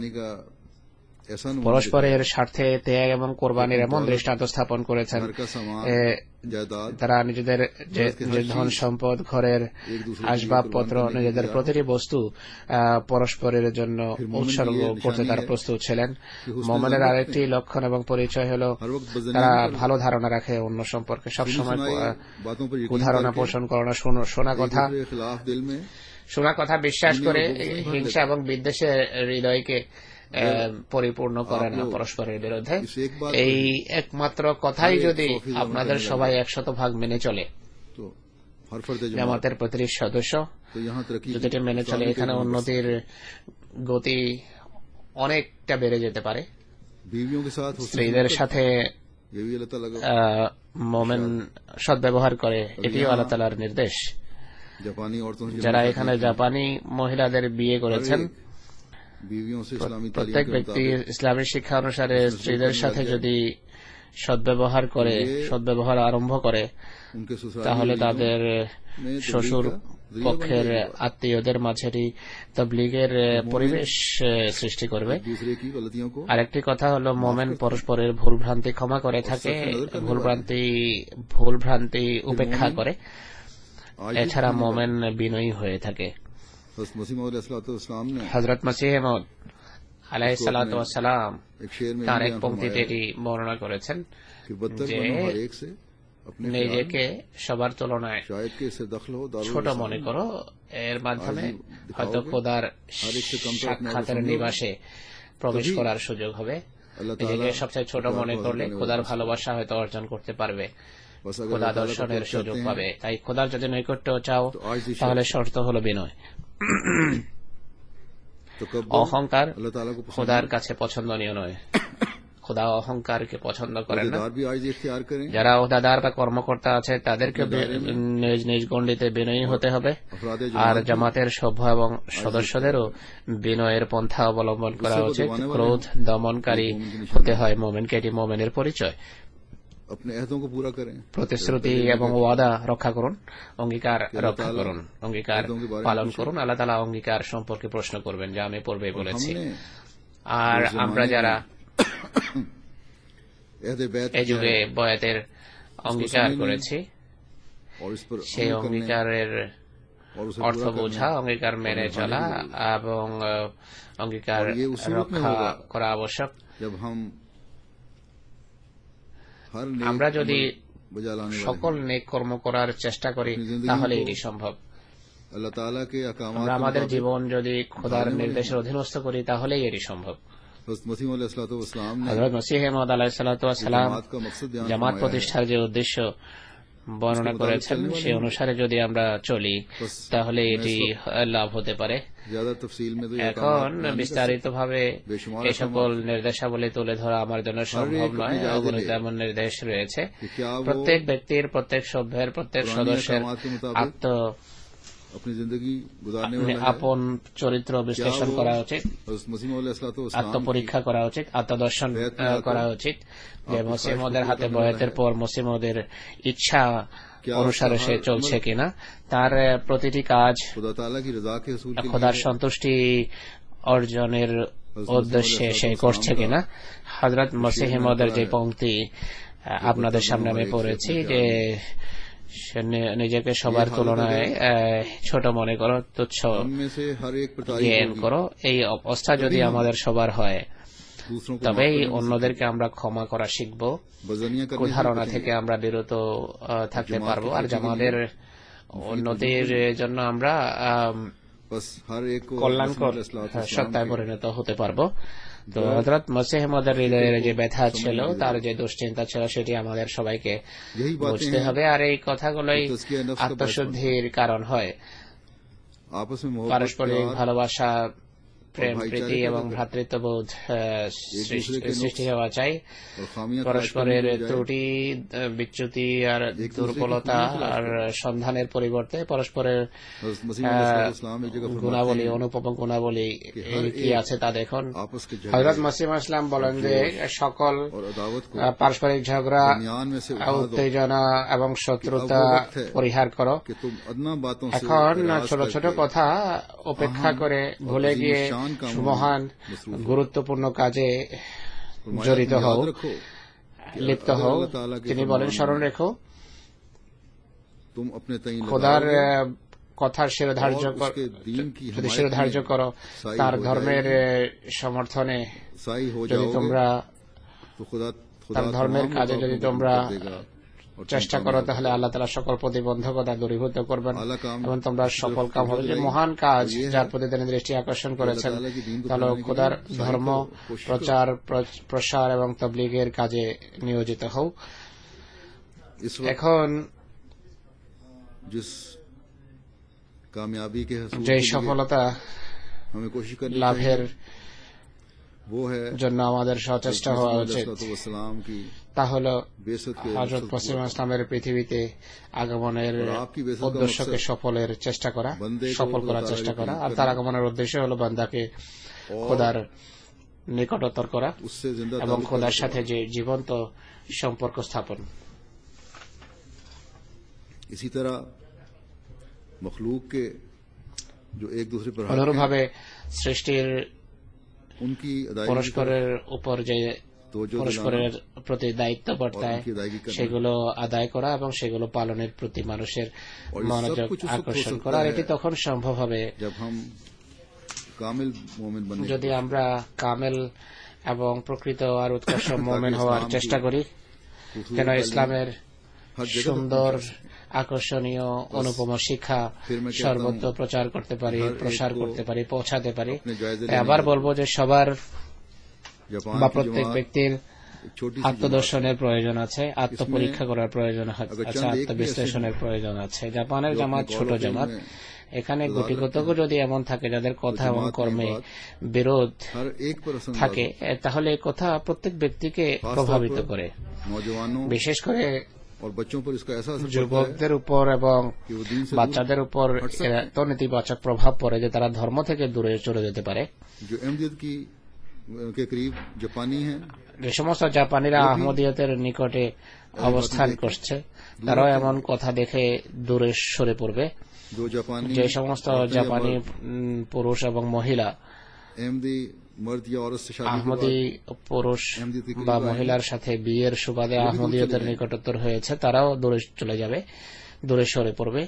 পরস্পরের স্বার্থে ত্যাগ এবং কোরবানির এমন দৃষ্টান্ত স্থাপন করেছেন, তারা নিজেদের যে ধন সম্পদ, ঘরের আসবাবপত্র, নিজেদের প্রতিটি বস্তু পরস্পরের জন্য উৎসর্গ করতে তারা প্রস্তুত ছিলেন। মুমিনের আরেকটি লক্ষণ এবং পরিচয় হল তারা ভালো ধারণা রাখে অন্য সম্পর্কে, সবসময় কুধারণা পোষণ করে না, শোনা কথা বিশ্বাস করে হিংসা এবং বিদ্বেষের হৃদয়কে পরিপূর্ণ করে না পরস্পরের বিরুদ্ধে। এই একমাত্র কথাই যদি আপনাদের সবাই 100% মেনে চলে, জামাতের প্রতিটি সদস্য যদি এটা মেনে চলে, এখানে উন্নতির গতি অনেকটা বেড়ে যেতে পারে। স্ত্রীদের সাথে মুমিন সদ্ব্যবহার করে, এটিও আল্লাহ তাআলার নির্দেশ। যারা এখানে জাপানি মহিলাদের বিয়ে করেছেন, প্রত্যেক ব্যক্তি ইসলামের শিক্ষা অনুসারে স্ত্রীদের সাথে যদি সদ্ব্যবহার করে, সদ্ব্যবহার আরম্ভ করে, उनके ससुराली তাহলে अजीजों তাদের में শ্বশুর तबलीग का जरिया बन পক্ষের जाएगा। আত্মীয়দের মাঝেরই তবলিগের পরিবেশ সৃষ্টি করবে। एक दूसरे की गलतियों को আরেকটি কথা হলো মোমেন পরস্পরের ভুলভ্রান্তি ক্ষমা করে থাকে, ভুলভ্রান্তি উপেক্ষা করে। এছাড়া মোমেন বিনয়ী হয়ে থাকে। हज़रत मसीह मौद अलैहिस्सलाम ने হযরত মসিহ মউদ আলাইহিস সালাতু ওয়াস সালাম एक शेर में তার এক बयान পংক্তিতে फरमाया এটি বর্ণনা করেছেন कि बदतर যে बनो हर एक से अपने ख्याल নিজেকে সবার তুলনায় शायद के इससे दखल हो दारुल ছোট रसाल মনে করো, এর মাধ্যমে दिखाओगे, হয়তো খোদার हर एक से कम तो अपने आप को সাক্ষাতের समझोगे। নিবাসে প্রবেশ तभी করার সুযোগ হবে। अल्लाह নিজেকে ताला সবচেয়ে ছোট खुदा মনে को করলে हासिल करने খোদার वाला ভালোবাসা হয়তো অর্জন করতে পারবে, बस अगर খোদা अल्लाह ताला को দর্শনের तलब সুযোগ चाहते हैं পাবে। তাই খোদার যদি নৈকট্য চাও तो आजिज़ी তাহলে शर्त শর্ত হলো বিনয়। तकब्बुर অহংকার अल्लाह ताला को पसंद খোদার नहीं। কাছে পছন্দনীয় নয়। খোদা অহংকারকে পছন্দ করেন না। ओहदेदार भी आजिज़ी इख्तियार करें। যারা ওহদাদার বা কর্মকর্তা আছে তাদেরকে নিজ নিজ গণ্ডিতে বিনয়ী হতে হবে, अफराद আর जमात জামাতের সভ্য এবং সদস্যদেরও বিনয়ের পন্থা অবলম্বন করা উচিত। ক্রোধ দমনকারী হতে হয় মোমেনকে, এটি মোমেনের পরিচয়। अपने अहदों को पूरा करें, প্রতিশ্রুতি এবং ওয়াদা রক্ষা করুন, অঙ্গীকার রক্ষা করুন, অঙ্গীকার পালন করুন। আল্লাহ তাআলা অঙ্গীকার সম্পর্কে প্রশ্ন করবেন, যা আমি পূর্বে বলেছি। हमने আর আমরা যারা अहद बैत এই किया যুগে है বয়াতের অঙ্গীকার করেছি, और इस पर সেই अमल करने অঙ্গীকারের और उसे অর্থ पूरा বোঝা, करना অঙ্গীকার মেনে চলা এবং অঙ্গীকার और ये उस रूप में রক্ষা होगा করা আবশ্যক। जब हम हर नेक আমরা যদি अमल बजा लाने वाले সকল নেক কর্ম করার চেষ্টা করি তাহলে এটি সম্ভব। अल्लाह ताला के अहकामात আমরা के আমাদের मुताबिक জীবন যদি খোদার নির্দেশের অধীনস্থ করি তাহলেই এটি সম্ভব। हज़रत मसीह मौद अलैहिस्सलाम ने হযরত মসিহ মউদ আলাইহিস সালাতু ওয়াস সালাম जमात का मकसद बयान জামাত फरमाया है। প্রতিষ্ঠার যে উদ্দেশ্য বর্ণনা করেছেন সেই অনুসারে যদি আমরা চলি তাহলে এটি লাভ হতে পারে। ज्यादा तफसील में तो ये এখন अहकामात बयान नहीं कर বিস্তারিতভাবে বেশুমার এই সকল নির্দেশাবলী তুলে ধরা আমার জন্য সম্ভব নয়। অগণিত এমন নির্দেশ রয়েছে। कि क्या वो প্রত্যেক ব্যক্তির, প্রত্যেক সভ্যের, প্রত্যেক पुरानी সদস্যের अहकामात के मुताबिक अपनी जिंदगी गुजारने वाला है। আপন চরিত্র বিশ্লেষণ করা উচিত, हज़रत मसीह मौद अलैहिस्सलाम আত্মপরীক্ষা করা উচিত, আত্মদর্শন করা উচিত যে মসিহ মউদের হাতে বয়াতের পর মসিহ মউদের ইচ্ছা অনুসারে সে চলছে কিনা, তার প্রতিটি কাজ खुदा ताला की रजा के हसूल के খোদার लिए সন্তুষ্টি অর্জনের উদ্দেশ্যে সে করছে কিনা। হযরত মসিহ মউদের যে পংক্তি আপনাদের সামনে আমি পড়েছি যে সে নিজেকে সবার তুলনায় ছোট মনে করো, তুচ্ছ हम में से हर एक पर तारीफ জ্ঞান होगी। করো। এই অবস্থা যদি আমাদের সবার হয় दूसरों को তবেই माफ करने में অন্যদেরকে আমরা ক্ষমা করা শিখব, बजनिया करने से কুধারণা बचेंगे। থেকে আমরা বিরত থাকতে পারবো, আর জামাতের উন্নতির জন্য আমরা बस हर एक को কল্যাণকর সত্তায় পরিণত হতে পারবো। তো হযরত মসিহ মউদের হৃদয়ের যে ব্যথা ছিল, তার যে দুশ্চিন্তা ছিল, সেটি আমাদের সবাইকে यही बातें বুঝতে हैं হবে। আর এই কথাগুলোই तज़किया नफ्स का আত্মশুদ্ধির কারণ হয়। आपस में मोहब्बत পারস্পরিক प्यार ভালোবাসা, প্রেম ভাইচারা প্রীতি এবং থেকে ভ্রাতৃত্ববোধ दूसरे সৃষ্টি হওয়া চাই। और खामियां পরস্পরের तलाश करने की ত্রুটি, বিচ্যুতি আর दूसरे की দুর্বলতা खूबियां तलाश আর সন্ধানের পরিবর্তে পরস্পরের हज़रत मसीह अलैहिस्सलाम एक जगह फरमाते গুণাবলী, हैं অনুপম গুণাবলী কি আছে তা দেখুন। आपस के হযরত झगड़े মসিহ ইসলাম বলেন যে সকল और अदावत को পারস্পরিক ঝগড়া, दरमियान में से उठा दो উত্তেজনা এবং শত্রুতা अब वो वक्त है পরিহার করো। कि तुम अदना बातों से এখন इराज ছোট ছোট करके কথা উপেক্ষা করে ভুলে গিয়ে মহান গুরুত্বপূর্ণ কাজে फरमाया, জড়িত तुम হও, याद रखो कि লিপ্ত अगर হও। अल्लाह ताला के তিনি বলেন, फरमान স্মরণ में রেখো तुम अपने तईन খোদার लगाओगे কথার শিরোধার্য और उसके दीन की যদি हिमायत শিরোধার্য में করো, साई তার हो ধর্মের जाएगी। সমর্থনে साई हो যদি जाओगे তোমরা तो खुदा তার ধর্মের तमाम কাজে যদি मुकाबलों को তোমরা दूर कर देगा और तुम চেষ্টা করো, कामयाब তাহলে আল্লাহ তাআলা সকল প্রতিবন্ধকতা দূরীভূত করবেন आला काम এবং তোমরা সফল কাম হবে। যে মহান কাজ যার প্রতি তিনি দৃষ্টি আকর্ষণ করেছেন, তাহলে খোদার ধর্ম প্রচার, প্রসার এবং তাবলীগের কাজে নিয়োজিত হও। इस वक्त এখন जिस कामयाबी के हसूल যে के लिए সফলতা हमें कोशिश करनी লাভের चाहिए वो है জন্য আমাদের সচেষ্ট হওয়া উচিত, सलाम की তা হল बेसत के হযরত মসিহ ইসলামের পৃথিবীতে আগমনের উদ্দেশ্যকে সফলের চেষ্টা করা, সফল করার চেষ্টা করা। আর তার আগমনের উদ্দেশ্য হল বান্দাকে খোদার নিকটতর করা उससे जिंदा এবং ताल्लुक খোদার पैदा সাথে करवाना। যে জীবন্ত সম্পর্ক স্থাপন। इसी तरह मखलूक के जो एक दूसरे पर हक हैं, অনুরূপভাবে সৃষ্টির उनकी अदायगी की পরস্পরের উপর যে तवज्जो পরস্পরের প্রতি দায়িত্ব और বর্তায় उनकी अदायगी करना। সেগুলো আদায় করা এবং সেগুলো পালনের প্রতি মানুষের और ये सब মনোযোগ कुछ उस वक्त हो আকর্ষণ सकता করা। আর है এটি তখন সম্ভব হবে जब हम कामिल मोमिन बनने की যদি कोशिश আমরা कामेल এবং প্রকৃত আর উৎকর্ষ মুমিন ताकि হওয়ার इस्लाम চেষ্টা की করি, खूबसूरत যেন तालीम ইসলামের हर जगह तक সুন্দর पहुंचा सके। আকর্ষণীয় অনুপম শিক্ষা फिर मैं कहता সর্বত্র हूं, প্রচার করতে পারি, हर एक প্রসার को করতে পারি, পৌঁছাতে পারি। अपने जायजे তাই लेने আবার की বলবো যে সবার जापान বা की প্রত্যেক जमात ব্যক্তির एक छोटी सी जमात আত্মদর্শনের প্রয়োজন আছে, আত্মপরীক্ষা করার প্রয়োজন আছে, अगर चंद एक भी আত্মবিশ্লেষণের ऐसे প্রয়োজন আছে। জাপানের जो জামাত अपने ছোট कौल और জামাত, फ़िल में এখানে तजाद গুটিকতক रखते हैं, যদি এমন থাকে যাদের কথা तो এবং जमात में কর্মে बात বিরোধ हर एक पर असर থাকে, अंदाज তাহলে এই কথা প্রত্যেক ব্যক্তিকে खास প্রভাবিত तौर पर করে। नौजवानों বিশেষ করে और बच्चों पर इसका ऐसा असर पड़ता है যুবকদের উপর এবং कि वो दीन से বাচ্চাদের উপর हट सकते हैं। এত নেতিবাচক প্রভাব পড়ে যে তারা ধর্ম থেকে দূরে চলে যেতে পারে। जो अहमदियत की के करीब जापानी हैं, যে সমস্ত জাপানিরা আহমদিয়তের নিকটে অবস্থান করছে, তারাও এমন কথা দেখে দূরে সরে পড়বে। जो जापानी যে সমস্ত জাপানি পুরুষ এবং মহিলা अहमदी मर्द या औरत से शादी के আহমদি পুরুষ বা মহিলার সাথে বিয়ের সুবাদে আহমদিয়তের নিকটতর হয়েছে, তারাও দূরে চলে যাবে, দূরে সরে পড়বে।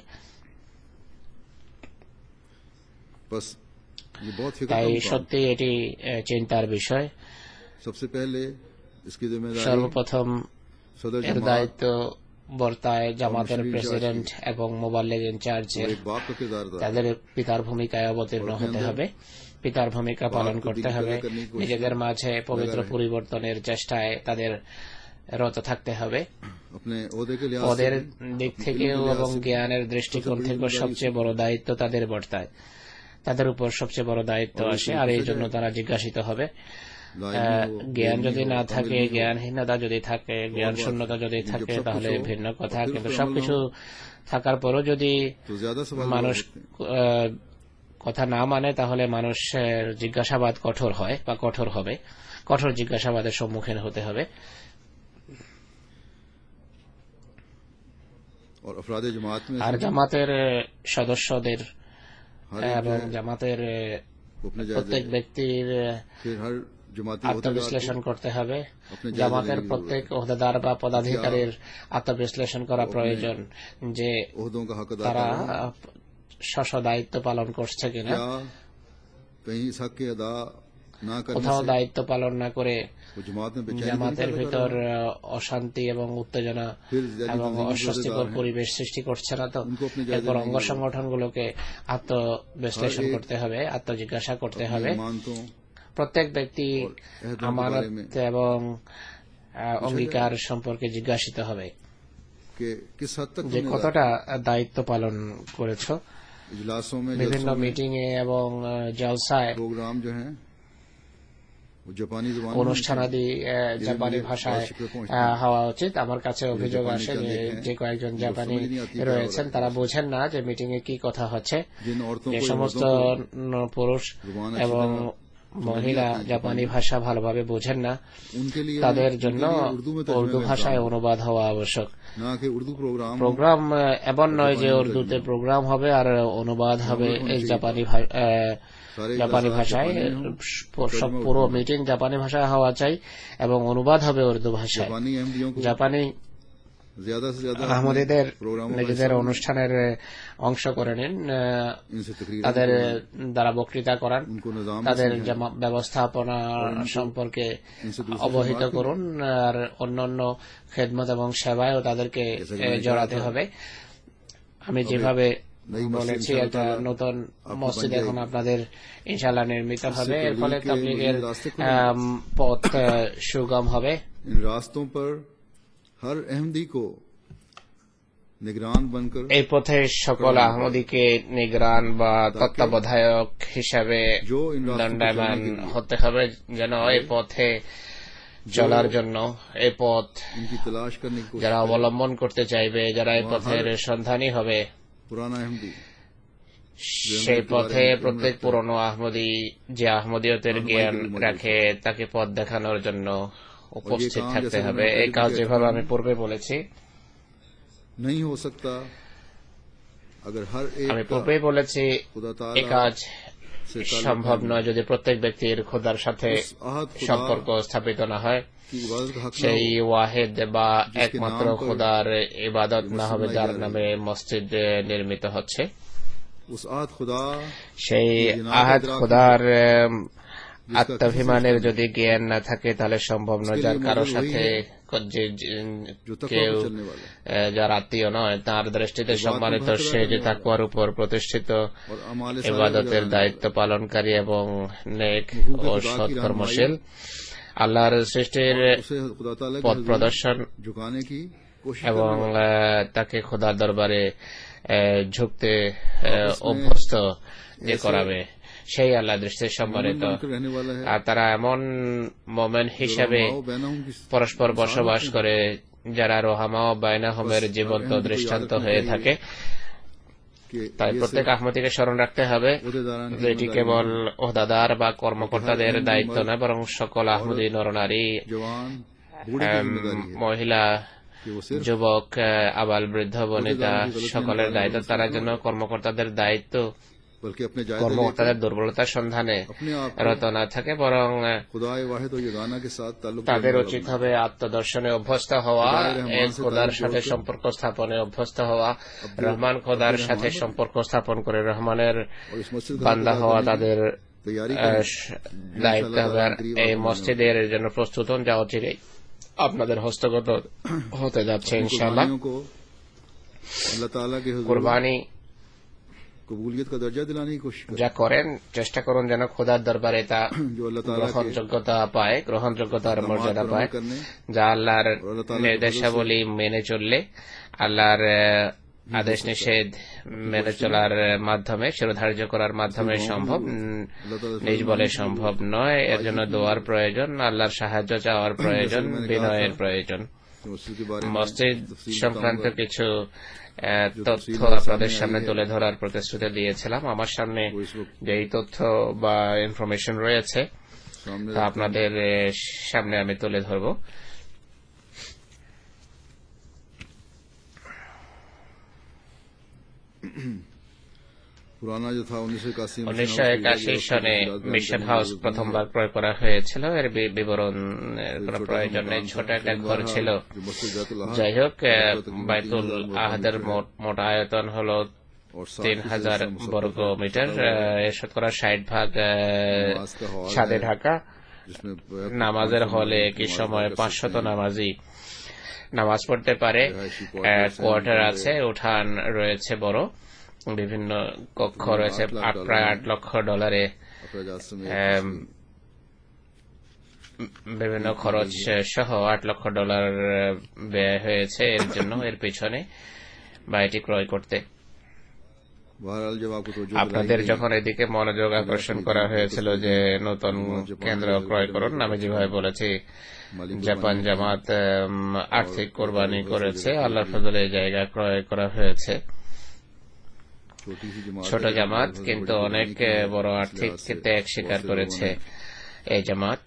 बाद बस ये बहुत फिक्र তাই का मुकाम। সত্যি এটি চিন্তার বিষয়। सबसे पहले इसकी जिम्मेदारी সর্বপ্রথম सदर এর जमात দায়িত্ব বর্তায় জামাতের মুশরিক প্রেসিডেন্ট এবং মোবাল্লিগ ইনচার্জের। और एक बाप का किरदार था। তাদের পিতার ভূমিকায় অবতীর্ণ হতে হবে, পিতার ভূমিকা পালন করতে হবে, নিজেদের মাঝে পবিত্র পরিবর্তনের চেষ্টায় তাদের রত থাকতে হবে। अपने ओहदे के लिहाज ওদের से দিক থেকেও এবং জ্ঞানের দৃষ্টিকোণ থেকেও সবচেয়ে বড় দায়িত্ব তাদের বর্তায়, তাদের উপর সবচেয়ে বড় দায়িত্ব আসে। আর এই জন্য তারা জিজ্ঞাসিত হবে। জ্ঞান যদি না থাকে, জ্ঞানহীনতা যদি থাকে, জ্ঞান শূন্যতা যদি থাকে, তাহলে ভিন্ন কথা। কিন্তু সবকিছু থাকার পরও যদি तो ज्यादा सवाल মানুষ কথা না মানে, তাহলে মানুষের জিজ্ঞাসাবাদ কঠোর হয় বা কঠোর হবে, কঠোর জিজ্ঞাসাবাদের সম্মুখীন হতে হবে। और अफराद जमात में আর জামাতের সদস্যদের हर एक এবং जो है, জামাতের वो अपने প্রত্যেক जायजे ব্যক্তির फिर हर जमाती আত্মবিশ্লেষণ করতে হবে। अपने জামাতের जायजे প্রত্যেক ওহদেদার বা পদাধিকারীর আত্মবিশ্লেষণ করা প্রয়োজন যে ओहदों का हक अदा তারা कर रहे हैं, স্ব দায়িত্ব পালন করছে কিনা। या कहीं इस हक के अदा ना करने কোথাও से দায়িত্ব পালন না করে वो जमात में बेचैनी জামাতের पैदा कर ভিতর रहा है। অশান্তি এবং উত্তেজনা फिर जैदी এবং तंजीमी অস্বস্তিকর रोजेदार हैं, পরিবেশ সৃষ্টি করছে না তো। उनको अपने जायजे এরপর लेने অঙ্গ की সংগঠনগুলোকে আত্মবিশ্লেষণ हर एक করতে হবে, আত্মজিজ্ঞাসা করতে अपनी হবে। मानतों প্রত্যেক ব্যক্তি और अहदों के আমানত बारे में এবং অঙ্গীকার সম্পর্কে জিজ্ঞাসিত হবে कि किस हद तक যে तुमने কতটা দায়িত্ব পালন করেছ। इजलासों में বিভিন্ন जलसों में মিটিং এ এবং জলসায় प्रोग्राम जो हैं वो जापानी जुबान में অনুষ্ঠানাদি জাপানি ভাষায় হওয়া উচিত। আমার কাছে অভিযোগ আসে যে কয়েকজন জাপানি রয়েছেন, তারা বোঝেন না যে মিটিং এ কি কথা হচ্ছে। जिन औरतों যে को সমস্ত পুরুষ जुबान এবং মহিলা জাপানি ভাষা ভালোভাবে বোঝেন না, उनके लिए তাদের জন্য उर्दू में উর্দু तर्जुमे ভাষায় অনুবাদ হওয়া আবশ্যক। ना कि उर्दू प्रोग्राम প্রোগ্রাম এমন নয় যে উর্দুতে প্রোগ্রাম হবে আর অনুবাদ হবে এই জাপানি ভাষায়। সব পুরো মিটিং জাপানি ভাষায় হওয়া চাই এবং অনুবাদ হবে উর্দু ভাষায়। जापानी अहमदियों को জাপানি ज्यादा से ज्यादा আহমদীদের प्रोग्रामों का নিজেদের हिस्सा অনুষ্ঠানের অংশ করে নিন, इनसे तकरीर তাদের দ্বারা বক্তৃতা করান, उनको निजाम তাদের ব্যবস্থাপনা সম্পর্কে অবহিত করুন, আর অন্যান্য খেদমত এবং সেবায়ও তাদেরকে জড়াতে হবে। আমি যেভাবে বলেছি, একটা নতুন মসজিদ এখন আপনাদের ইনশাআল্লাহ নির্মিত হবে, এর ফলে তাবলীগের পথ সুগম হবে। इन रास्तों पर हर अहमदी को निगरान बनकर এই পথে সকল আহমদীকে নিগরান বা তত্ত্বাবধায়ক হিসাবে দণ্ডায়মান হতে হবে, যেন এই পথে চলার জন্য, এই পথ इनकी तलाश करने की যারা कोशिश অবলম্বন করতে চাইবে, যারা এই পথের সন্ধানী হবে, पुराना अहमदी সেই পথে প্রত্যেক পুরনো আহমদী যে আহমদীয়তের জ্ঞান রাখে তাকে পথ দেখানোর জন্য উপস্থিত থাকতে হবে। এই কাজ যেভাবে আমি পূর্বে বলেছি, আমি পূর্বেই বলেছি, এই কাজ সম্ভব নয় যদি প্রত্যেক ব্যক্তির খোদার সাথে সম্পর্ক স্থাপিত না হয়, সেই ওয়াহেদ বা একমাত্র খোদার ইবাদত না হবে যার নামে মসজিদ নির্মিত হচ্ছে। সেই আহাদ খোদার আত্মাভিমানের যদি জ্ঞান না থাকে তাহলে সম্ভব নয়। যার কারো সাথে কেউ যার আত্মীয় নয় তার দৃষ্টিতে সম্মানিত, সে যে তাকওয়ার উপর প্রতিষ্ঠিত, ইবাদতের দায়িত্ব পালনকারী এবং নেক ও সৎ কর্মশীল, আল্লাহর সৃষ্টির পথ প্রদর্শন এবং তাকে খোদার দরবারে ঝুঁকতে অভ্যস্ত যে করাবে, সেই আল্লাহ দৃষ্টিতে সম্মানিত। আর তারা এমন মোমেন হিসাবে পরস্পর বসবাস করে যারা রোহামা ও বাইনাহুমের জীবন্ত দৃষ্টান্ত হয়ে থাকে। তাই প্রত্যেক আহমদীকে স্মরণ রাখতে হবে যে এটি কেবল ওহদাদার বা কর্মকর্তাদের দায়িত্ব নয়, বরং সকল আহমদী নরনারী, মহিলা, যুবক, আবাল, বৃদ্ধ, বনিতা সকলের দায়িত্ব। তারা যেন কর্মকর্তাদের দায়িত্ব, কর্মকর্তাদের দুর্বলতার সন্ধানে রত না থাকে, বরং তাদের উচিত হবে আত্মদর্শনে অভ্যস্ত হওয়া, এক খোদার সাথে সম্পর্ক স্থাপনে অভ্যস্ত হওয়া, রহমান খোদার সাথে সম্পর্ক স্থাপন করে রহমানের বান্দা হওয়া তাদের দায়িত্ব হবে। আর এই মসজিদের জন্য প্রস্তুত হন, যা অচিরেই আপনাদের হস্তগত হতে যাচ্ছে ইনশাআল্লাহ। কুরবানি যা করেন চেষ্টা করুন যেন খোদার দরবারে তা গ্রহণযোগ্যতা পায়, গ্রহণযোগ্যতার মর্যাদা পায়, যা আল্লাহর নির্দেশাবলী মেনে চললে, আল্লাহর আদেশ নিষেধ মেনে চলার মাধ্যমে, শিরোধার্য করার মাধ্যমে সম্ভব, নিজ বলে সম্ভব নয়। এর জন্য দোয়ার প্রয়োজন, আল্লাহর সাহায্য চাওয়ার প্রয়োজন, বিনয়ের প্রয়োজন। মসজিদ সংক্রান্ত কিছু তথ্য আপনাদের সামনে তুলে ধরার প্রতিশ্রুতি দিয়েছিলাম। আমার সামনে যেই তথ্য বা ইনফরমেশন রয়েছে তা আপনাদের সামনে আমি তুলে ধরব। '1981 সনে মিশন হাউস প্রথমবার ক্রয় করা হয়েছিল। এর বিবরণ প্রয়োজন নেই, ছোট একটা ঘর ছিল। যাই হোক, বাইতুল আহাদের মোট আয়তন হল 3000 বর্গ মিটার। এর শতকরা 60% ছাদে ঢাকা। নামাজের হলে একই সময় 500 নামাজি নামাজ পড়তে পারে। কোয়ার্টার আছে, উঠান রয়েছে বড়, বিভিন্ন কক্ষ রয়েছে। প্রায় $8 লক্ষ বিভিন্ন খরচ সহ $8 লক্ষ ব্যয় হয়েছে এর জন্য, এর পিছনে বা এটি ক্রয় করতে। আপনাদের যখন এদিকে মনোযোগ আকর্ষণ করা হয়েছিল যে নতুন কেন্দ্র ক্রয় করুন, আমি যেভাবে বলেছি, জাপান জামাত আর্থিক কোরবানি করেছে, আল্লাহর ফজলে এই জায়গা ক্রয় করা হয়েছে। ছোট জামাত কিন্তু অনেক বড় আর্থিক ত্যাগ স্বীকার করেছে। এই জামাত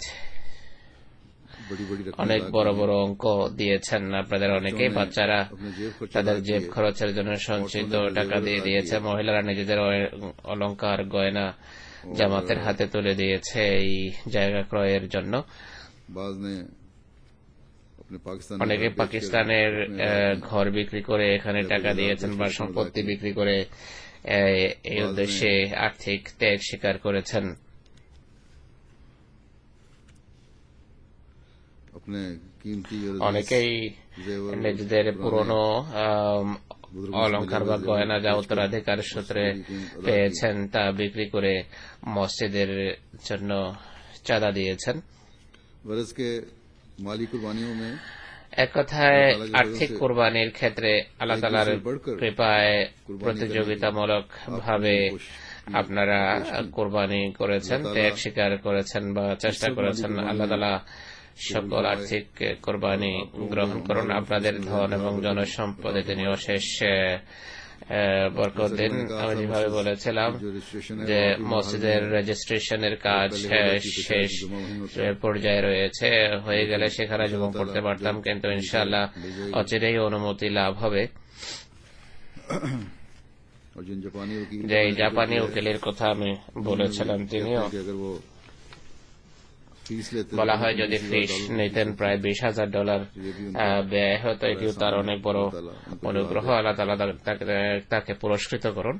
অনেক বড় বড় অঙ্ক দিয়েছেন। আপনাদের অনেকেই বাচ্চারা তাদের জেব খরচের জন্য সঞ্চিত টাকা দিয়ে দিয়েছে। মহিলারা নিজেদের অলংকার গয়না জামাতের হাতে তুলে দিয়েছে এই জায়গা ক্রয়ের জন্য। অনেকে পাকিস্তানের ঘর বিক্রি করে এখানে টাকা দিয়েছেন বা সম্পত্তি বিক্রি করে এই উদ্দেশ্যে আর্থিক ত্যাগ স্বীকার করেছেন। অনেকেই নিজেদের পুরনো অলংকার বা গয়না যা উত্তরাধিকার সূত্রে পেয়েছেন তা বিক্রি করে মসজিদের জন্য চাঁদা দিয়েছেন। এক কথায় আর্থিক কোরবানির ক্ষেত্রে আল্লাহ তাআলার কৃপায় প্রতিযোগিতামূলক ভাবে আপনারা কোরবানি করেছেন, ত্যাগ স্বীকার করেছেন বা চেষ্টা করেছেন। আল্লাহ তাআলা সকল আর্থিক কোরবানি গ্রহণ করুন। আপনাদের ধন এবং জনসম্পদে তিনি অশেষ বরকত দিন। আমি যেভাবে বলেছিলাম যে মসজিদের রেজিস্ট্রেশনের কাজ শেষ পর্যায়ে রয়েছে, হয়ে গেলে সেখানে জমা পড়তে পারতাম, কিন্তু ইনশাআল্লাহ অচিরেই অনুমতি লাভ হবে। যে জাপানি উকিলের কথা আমি বলেছিলাম, তিনিও বলা হয় যদি ফিস নিতেন প্রায় $20,000 ব্যয় হতো, এটিও তার অনেক বড় অনুগ্রহ। আল্লাহ তাআলা তাকে পুরস্কৃত করুন।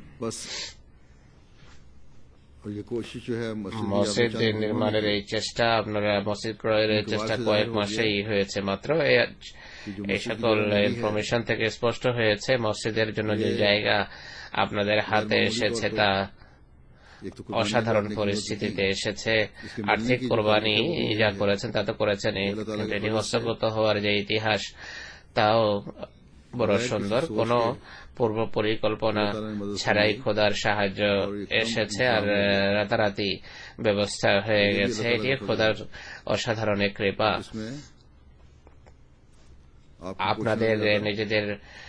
মসজিদ নির্মাণের এই চেষ্টা, আপনারা মসজিদ ক্রয়ের চেষ্টা কয়েক মাসেই হয়েছে মাত্র। এই সকল ইনফরমেশন থেকে স্পষ্ট হয়েছে মসজিদের জন্য যে জায়গা আপনাদের হাতে এসেছে তা অসাধারণ পরিস্থিতিতে এসেছে। আর্থিক কোরবানি যা করেছেন তা তো করেছেন, এটি হস্তগত হওয়ার যে ইতিহাস তাও বড় সুন্দর। কোন পূর্ব পরিকল্পনা ছাড়াই খোদার সাহায্য এসেছে আর রাতারাতি ব্যবস্থা হয়ে গেছে। এটি খোদার অসাধারণ কৃপা। আপনাদের নিজেদের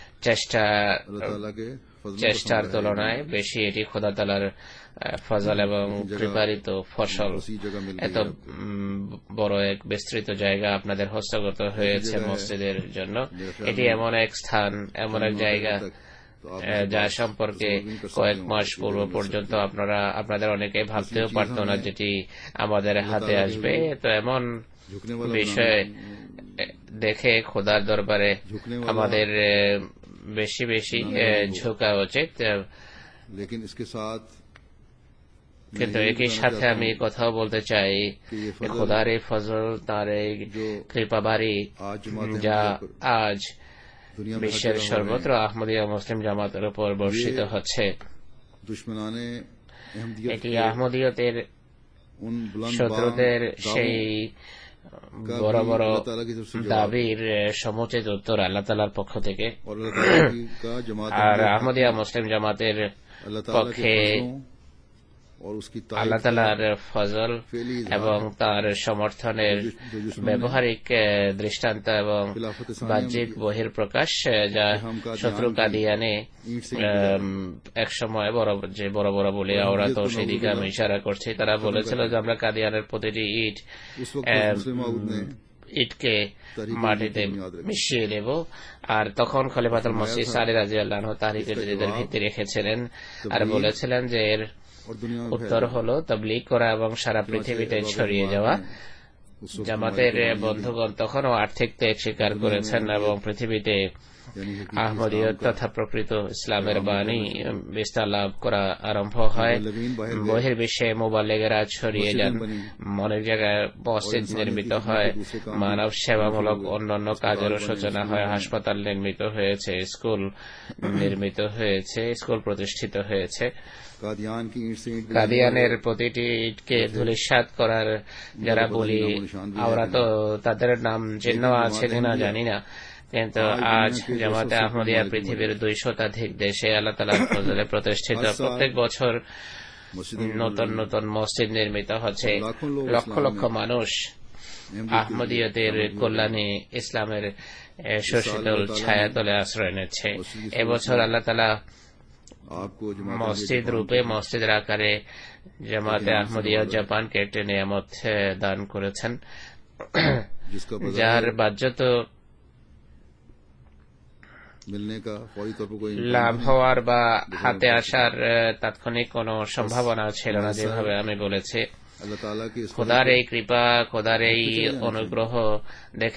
চেষ্টার তুলনায় বেশি এটি খোদা তাআলার ফজল এবং কৃপারিত ফসল। এত বড় এক বিস্তৃত জায়গা আপনাদের হস্তগত হয়েছে মসজিদের জন্য। এটি এমন এক স্থান, এমন এক জায়গা যা সম্পর্কে কয়েক মাস পূর্ব পর্যন্ত আপনাদের অনেকে ভাবতেও পারত না যেটি আমাদের হাতে আসবে। তো এমন বিষয় দেখে খোদার দরবারে আমাদের বেশি বেশি ঝোঁকা উচিত। কিন্তু একই সাথে আমি কথাও বলতে চাই, খোদার এই ফজল, তার এই কৃপাবাড়ি যা আজ বিশ্বের সর্বত্র আহমদিয়া মুসলিম জামাতের উপর বর্ষিত হচ্ছে, এটি আহমদিয়তের শত্রুদের সেই বড় বড় দাবির সমুচিত উত্তর আল্লাহ তাআলার পক্ষ থেকে। আর আহমদিয়া মুসলিম জামাতের পক্ষে আল্লাহ তাআলার ফজল এবং তার সমর্থনের ব্যবহারিক দৃষ্টান্ত এবং বাহ্যিক বহিঃপ্রকাশ যা শত্রু কাদিয়ানে এক সময় যে বড় বড় বলে ওরা তো সেদিকে আমি ইশারা করছি, তারা বলেছিল যে আমরা কাদিয়ানের প্রতিটি ইটকে মাটিতে মিশিয়ে দেব। আর তখন খলিফাতুল মসিহ আলী রাদিয়াল্লাহু আনহু তাহরিকে জাদীদের ভিত্তি রেখেছিলেন আর বলেছিলেন যে এর উত্তর হলো তাবলীগ করা এবং সারা পৃথিবীতে ছড়িয়ে যাওয়া। জামাতের বন্ধুগণ তখনও আর্থিক ত্যাগ স্বীকার করেছেন এবং পৃথিবীতে আহমদিয়ত তথা প্রকৃত ইসলামের বাণী বিস্তার লাভ করা আরম্ভ হয়। বহির্বিশ্বে মুবাল্লিগেরা ছড়িয়ে যান, অনেক জায়গায় মসজিদ নির্মিত হয়, মানব সেবামূলক অন্যান্য কাজেরও সূচনা হয়, হাসপাতাল নির্মিত হয়েছে, স্কুল নির্মিত হয়েছে, স্কুল প্রতিষ্ঠিত হয়েছে। কাদিয়ানের প্রতিটি ইটকে ধূলিসাৎ করার যারা বলি, আমরা তো তাদের নাম চিহ্ন আছে কিনা জানি না, কিন্তু আজ জামাতে আহমদিয়া পৃথিবীর 200-ধিক দেশে আল্লাহ তাআলার ফজলে প্রতিষ্ঠিত। প্রত্যেক বছর নতুন নতুন মসজিদ নির্মিত হচ্ছে, লক্ষ লক্ষ মানুষ আহমদিয়তের কল্যাণে ইসলামের সুশীতল ছায়াতলে আশ্রয় নিচ্ছে। এবছর আল্লাহ তাআলা মসজিদ রূপে, মসজিদের আকারে জামাতে আহমদিয়া জাপানকে একটি নিয়ামত দান করেছেন, যার বাহ্যত লাভ হওয়ার বা হাতে আসার তাৎক্ষণিক কোন সম্ভাবনা ছিল না। যেভাবে আমি বলেছি, খোদার এই কৃপা, খোদার এই অনুগ্রহ দেখে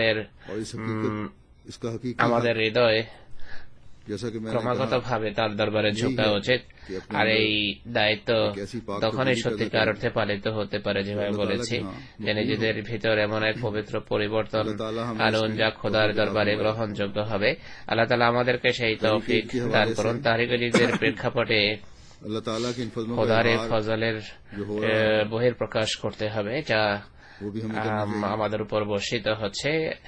আমাদের হৃদয় ক্রমাগত ভাবে তার দরবারে ঝুঁকা উচিত। আর এই দায়িত্ব তখনই সত্যিকার অর্থে পালিত হতে পারে, যেভাবে বলেছি, যে নিজেদের ভিতর এমন এক পবিত্র পরিবর্তন আনুন যা খোদার দরবারে গ্রহণযোগ্য হবে। আল্লাহ তাআলা আমাদেরকে সেই তৌফিক দান করুন। তাহরিকে জাদীদের প্রেক্ষাপটে খোদার ফজলের বহিঃপ্রকাশ করতে হবে যা আমাদের উপর বর্ষিত হচ্ছে।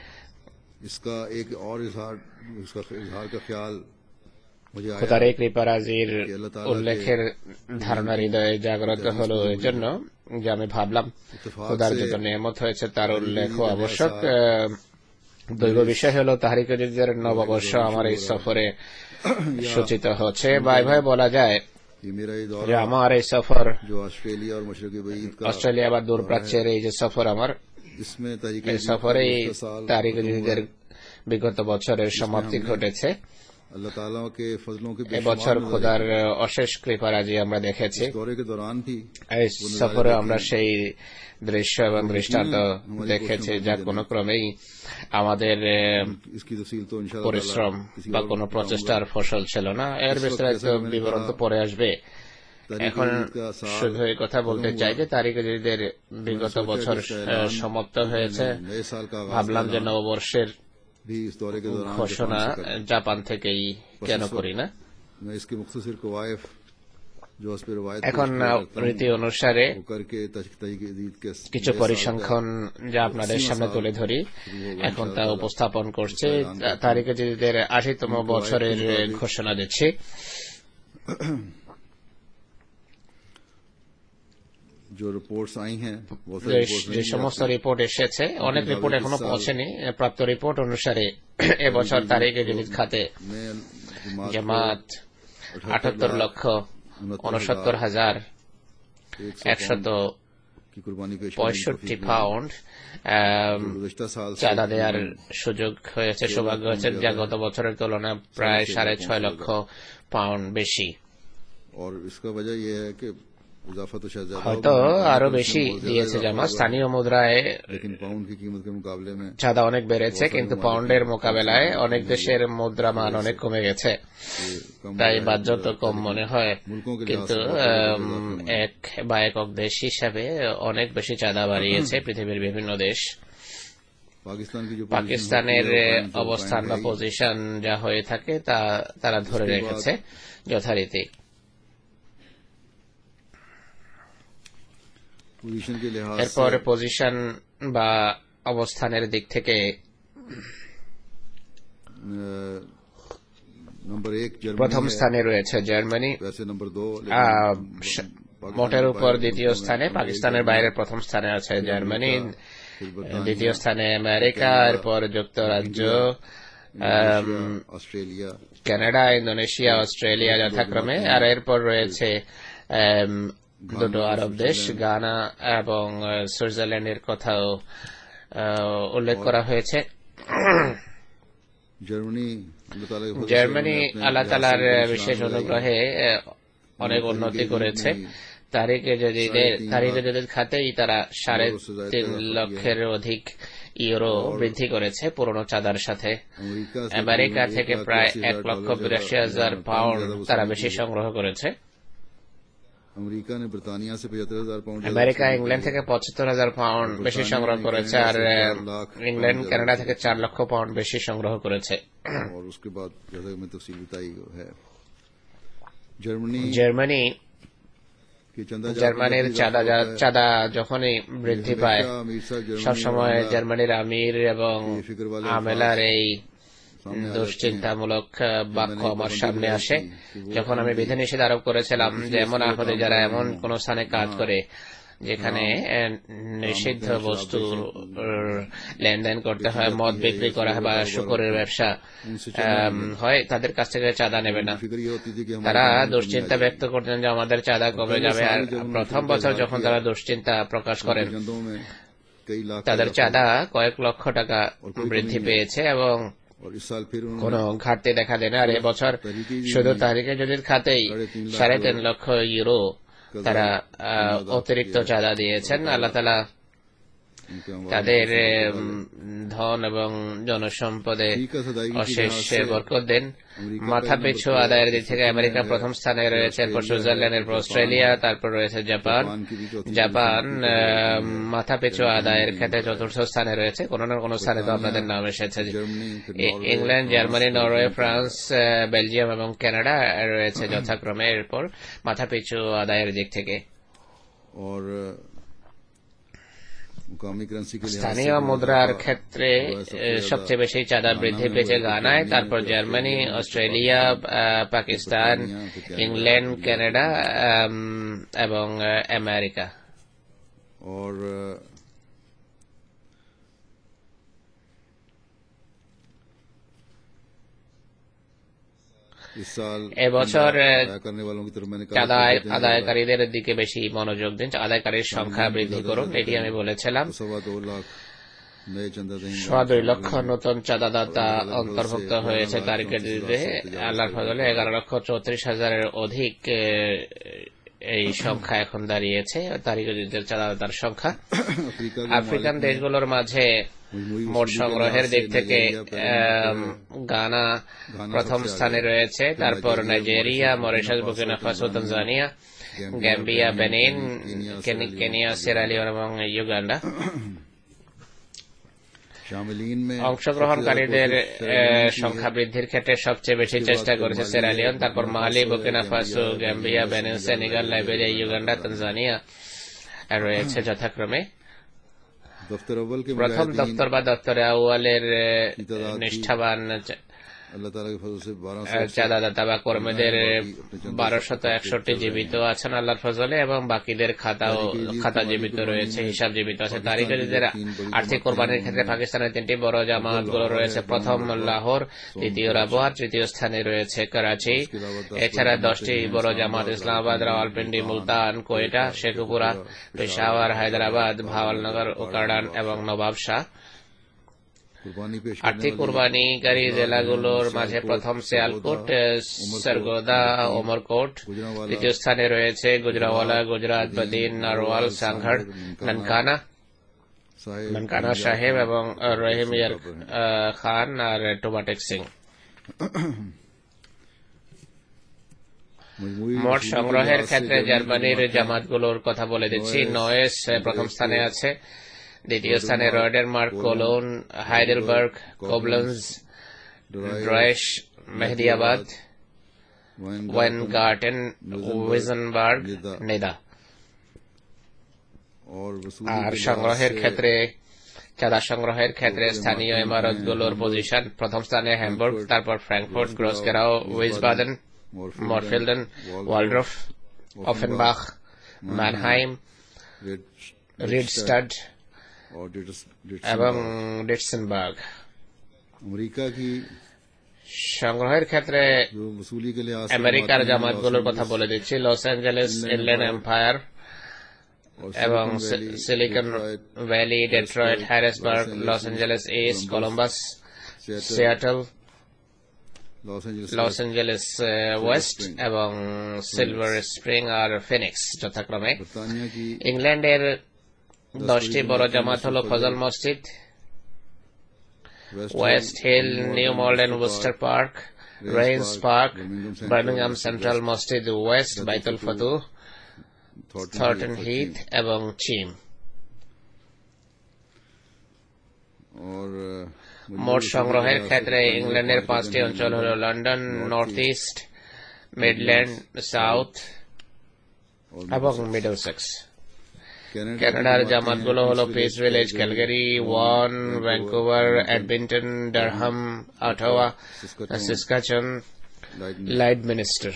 খোদার এই কৃপারাজির উল্লেখের ধারণা হৃদয়ে জাগ্রত হলো এই জন্য যে আমি ভাবলাম খোদার যত নিয়ামত হয়েছে তার উল্লেখ আবশ্যক। দৈব বিষয় হলো তাহরিকে জাদীদের নববর্ষ আমার এই সফরে সূচিত হচ্ছে। ভাই বলা যায় ये मेरा ये যে दौरा আমার এই সফর जो ऑस्ट्रेलिया और मशरक़ी बईद का অস্ট্রেলিয়া বা দূরপ্রাচ্যের এই যে সফর, আমার इसमें तहरीक এই जदीद का সফরেই गुज़श्ता साल তারিক खत्म हुआ জদিদের है। বিগত বছরের इसमें সমাপ্তি हमने ঘটেছে। अल्लाह ताला के फजलों के এবছর बेशुमार খোদার नज़ारे অশেষ কৃপারাজি আমরা দেখেছি। इस दौरे के दौरान भी এই वो नज़ारे সফরে देखे আমরা हैं। সেই দৃশ্য এবং तो দৃষ্টান্ত यकीनन हमारी দেখেছি कोशिशों को যা भी কোনো देना ক্রমেই আমাদের इसकी तफसील तो इंशाअल्लाह পরিশ্রম किसी বা और কোনো वक्त প্রচেষ্টার ফসল ছিল না। এর इस वक्त বিস্তারিত जैसा कि मैंने বিবরণ তো कहा, পরে আসবে। तहरीक এখন जदीद का साल শুধু এই কথা বলতে खत्म চাই हुआ। যে তারিক জদিদের বিগত सोचा বছর कि इसका ऐलान সমাপ্ত जो হয়েছে। मैंने नए साल का आगाज ভাবলাম যে ऐलान নববর্ষের भी इस दौरे के दौरान ঘোষণা जापान से कर दूं। জাপান থেকেই बस কেন इस করি वक्त না। मैं इसके मुख्तसर कवायफ जो उस पर रवायत এখন पेश किया करता রীতি हूं, অনুসারে वो करके तहरीक जदीद के কিছু नए साल का পরিসংখ্যান যা আপনাদের 80वां সামনে साल তুলে ধরি, शुरू होगा এখন তা इंशाअल्लाह। উপস্থাপন করছে। उसका ऐलान करता हूं। তারিক জদিদের 80তম इन कवायद के বছরের मुताबिक ঘোষণা দিচ্ছি। जो रिपोर्ट्स आई हैं बहुत যে सारी रिपोर्ट्स যে नहीं সমস্ত आती। রিপোর্ট এসেছে, অনেক लेकिन রিপোর্ট अभी এখনো इस साल পৌঁছেনি। প্রাপ্ত রিপোর্ট অনুসারে এবছর তারিক জদিদ খাতে में जमात জামাত को 78,69,165 की कुर्बानी पेश 65 পাউন্ড गुज़श्ता साल से চাঁদা দেওয়ার সুযোগ হয়েছে, সৌভাগ্য হয়েছে, যা গত বছরের তুলনায় প্রায় 6.5 লক্ষ পাউন্ড বেশি। और इसका वजह यह है कि इजाफा तो शायद ज्यादा হয়তো होगा, আরো इसमें বেশি बहुत ज्यादा দিয়েছে इजाफा জামাত। हुआ है। স্থানীয় মুদ্রায় लेकिन पाउंड की कीमत के मुकाबले में চাঁদা অনেক বেড়েছে, কিন্তু পাউন্ডের মোকাবেলায় অনেক দেশের মুদ্রা মান অনেক কমে গেছে, ये कम তাই हुआ है, বাহ্যত কম लेकिन মনে হয়। मुल्कों के लिहाज কিন্তু से बहुत बड़े इजाफे हुए हैं। এক বা একক দেশ হিসাবে অনেক বেশি চাঁদা বাড়িয়েছে পৃথিবীর বিভিন্ন দেশ। पाकिस्तान की जो পাকিস্তানের অবস্থান বা পজিশন যা হয়ে থাকে তা তারা ধরে রেখেছে যথারীতি। पोजीशन के लिहाज এরপর से পজিশন বা অবস্থানের দিক থেকে नंबर 1 প্রথম जर्मनी है, স্থানে রয়েছে জার্মানি, वैसे नंबर 2 মোটের উপর দ্বিতীয় স্থানে। পাকিস্তানের বাইরে প্রথম স্থানে আছে জার্মানি, দ্বিতীয় স্থানে আমেরিকা, এরপর যুক্তরাজ্য, ऑस्ट्रेलिया, কানাডা, ইন্দোনেশিয়া, অস্ট্রেলিয়া যথাক্রমে। আর এরপর রয়েছে দুটো আরব দেশ, গানা এবং সুইজারল্যান্ডের কথাও উল্লেখ করা হয়েছে। জার্মানি আল্লাহ তাআলার বিশেষ অনুগ্রহে অনেক উন্নতি করেছে। তারিক জদিদ খাতেই তারা 3.5 লক্ষের অধিক ইউরো বৃদ্ধি করেছে পুরনো চাঁদার সাথে। আমেরিকা থেকে প্রায় 1,82,000 পাউন্ড তারা বেশি সংগ্রহ করেছে। আমেরিকা ইংল্যান্ড থেকে 75,000 পাউন্ড বেশি সংগ্রহ করেছে, আর ইংল্যান্ড কানাডা থেকে 4 লক্ষ পাউন্ড বেশি সংগ্রহ করেছে। জার্মানির চাঁদা যখনই বৃদ্ধি পায়, সবসময় জার্মানির আমির এবং আমেলার এই দুশ্চিন্তামূলক বাক্য আমার সামনে আসে। যখন আমি বিধিনিষেধ আরোপ করেছিলাম যে এমন আহদে যারা এমন কোন স্থানে কাজ করে যেখানে নিষিদ্ধ বস্তু লেনদেন করতে হয়, মদ বিক্রি করা হয় বা শুকরের ব্যবসা হয়, তাদের কাছ থেকে চাঁদা নেবে না। তারা দুশ্চিন্তা ব্যক্ত করতেন যে আমাদের চাঁদা কমে যাবে। আর প্রথম বছর যখন তারা দুশ্চিন্তা প্রকাশ করেন, তাদের চাঁদা কয়েক লক্ষ টাকা বৃদ্ধি পেয়েছে এবং কোন ঘাটতি দেখা দেয় না। আর এবছর শুধু তারিক জদিদ খাতেই 3.5 লক্ষ ইউরো তারা অতিরিক্ত চাঁদা দিয়েছেন। আল্লাহ তাআলা তাদের ধন এবং জনসম্পদে অশেষ বরকত দেন। মাথা পিছু আদায়ের দিক থেকে আমেরিকা প্রথম স্থানে রয়েছে, এরপর সুইজারল্যান্ড, এরপর অস্ট্রেলিয়া, তারপর রয়েছে জাপান মাথা পিছু আদায়ের ক্ষেত্রে চতুর্থ স্থানে রয়েছে। কোন না কোন স্থানে তো আপনাদের নাম এসেছে। England, Germany, Norway, France, Belgium এবং কানাডা রয়েছে যথাক্রমে এরপর মাথা পিছু আদায়ের দিক থেকে। স্থানীয় মুদ্রার ক্ষেত্রে সবচেয়ে বেশি চাঁদা বৃদ্ধি পেয়েছে গানায়, তারপর Germany, Australia, Pakistan, England, Canada এবং আমেরিকা। इस साल এবছর अदा करने वालों की तरफ मैंने চাঁদা कहा আদায়কারীদের দিকে বেশি মনোযোগ দিন, আদায়কারীর সংখ্যা বৃদ্ধি করুন, এটি আমি বলেছিলাম। 2.25 লাখ नए चंदा देंगे 2.5 লক্ষ নতুন চাঁদাদাতা অন্তর্ভুক্ত হয়েছে তারিখের দিকে। আল্লাহর ফজলে 11,34,000-এর অধিক এই সংখ্যা এখন দাঁড়িয়েছে তারিখের চাঁদাদাতার সংখ্যা। আফ্রিকান দেশগুলোর মাঝে মোট সংগ্রহের দিক থেকে গানা প্রথম স্থানে রয়েছে, তারপর Nigeria, Mauritius, Burkina Faso, Tanzania, Gambia, Benin, Kenya, Sierra Leone এবং ইউগান্ডা। অংশগ্রহণকারীদের সংখ্যা বৃদ্ধির ক্ষেত্রে সবচেয়ে বেশি চেষ্টা করেছে সিয়েরা লিওন, তারপর Mali, Burkina Faso, Gambia, Benin, Senegal, Liberia, Uganda, Tanzania রয়েছে যথাক্রমে। প্রথম দপ্তর বা দপ্তরে আউয়ালের নিষ্ঠাবান চাঁদাদাতা বা কর্মীদের 1261 জীবিত আছেন আল্লাহর ফজলে, এবং বাকিদের খাতা জীবিত রয়েছে, হিসাব জীবিত আছে। তারিখের আর্থিক কোরবানির ক্ষেত্রে পাকিস্তানের 3টি বড় জামাতগুলো রয়েছে। প্রথম লাহোর, দ্বিতীয় রাবওয়াত, তৃতীয় স্থানে রয়েছে করাচি। এছাড়া 10টি বড় জামাত ইসলামাবাদ, রাওয়ালপিন্ডি, মুলতান, কোয়েটা, শেখপুরা, পেশাওয়ার, হায়দ্রাবাদ, ভাওয়ালনগর, উকাড়ান এবং নবাবশাহ। আর্থিক কোরবানিকারী জেলাগুলোর মাঝে প্রথম সিয়ালকোট, সরগোদা, ওমরকোট। দ্বিতীয় স্থানে রয়েছে গুজরাওয়ালা, গুজরাত, বদিন, নারওয়াল, সাংঘাড়, ননকানা সাহেব এবং রহিম ইয়ার খান আর টোমাটেক সিং। মোট সংগ্রহের ক্ষেত্রে জার্মানির জামাতগুলোর কথা বলে দিচ্ছি। নয়েস প্রথম স্থানে আছে, দ্বিতীয় স্থানে রয়ডেনমার্ক, কোলোন, হাইডেলবার্গ, কোবলেন্স, ড্রেশ, মেহদিয়াবাদ, ওয়েনগার্টেন, উইজেনবার্গ, নেদা। আর সংগ্রহের ক্ষেত্রে চাঁদা সংগ্রহের ক্ষেত্রে স্থানীয় ইমারতগুলোর পজিশন: প্রথম স্থানে হ্যামবুর্গ, তারপর ফ্রাঙ্কফুর্ট, গ্রোসগেরাও, উইসবাদেন, মরফিল্ডেন, ওয়ালড্রফ, অফেনবাখ, ম্যানহাইম, রিডস্টাড এবং ডিটসেনবার্গ। সংগ্রহের ক্ষেত্রে আমেরিকার জামাতগুলোর কথা বলে দিচ্ছি: লস অ্যাঞ্জেলেস, ইনল্যান্ড এম্পায়ার এবং Silicon Valley, Detroit, Harrisburg, Los Angeles East, Columbus, Seattle, Los Angeles West এবং সিলভার স্প্রিং আর ফিনিক্স যথাক্রমে। ইংল্যান্ডের 10টি বড় জামাত হল ফজল মসজিদ, West Hill, New Malden, Worcester Park, Raynes Park, Birmingham Central মসজিদ ওয়েস্ট, বাইতুল ফতুহ, থর্টন হিথ এবং চিম। মোট সংগ্রহের ক্ষেত্রে ইংল্যান্ডের 5টি অঞ্চল হল London, North East, Midland, South এবং মিডলসেক্স। কানাডার জামাতগুলো হল Peace Village, Calgary, one, Vancouver, Edmonton, Durham, Ottawa, Saskatchewan, Lloydminster.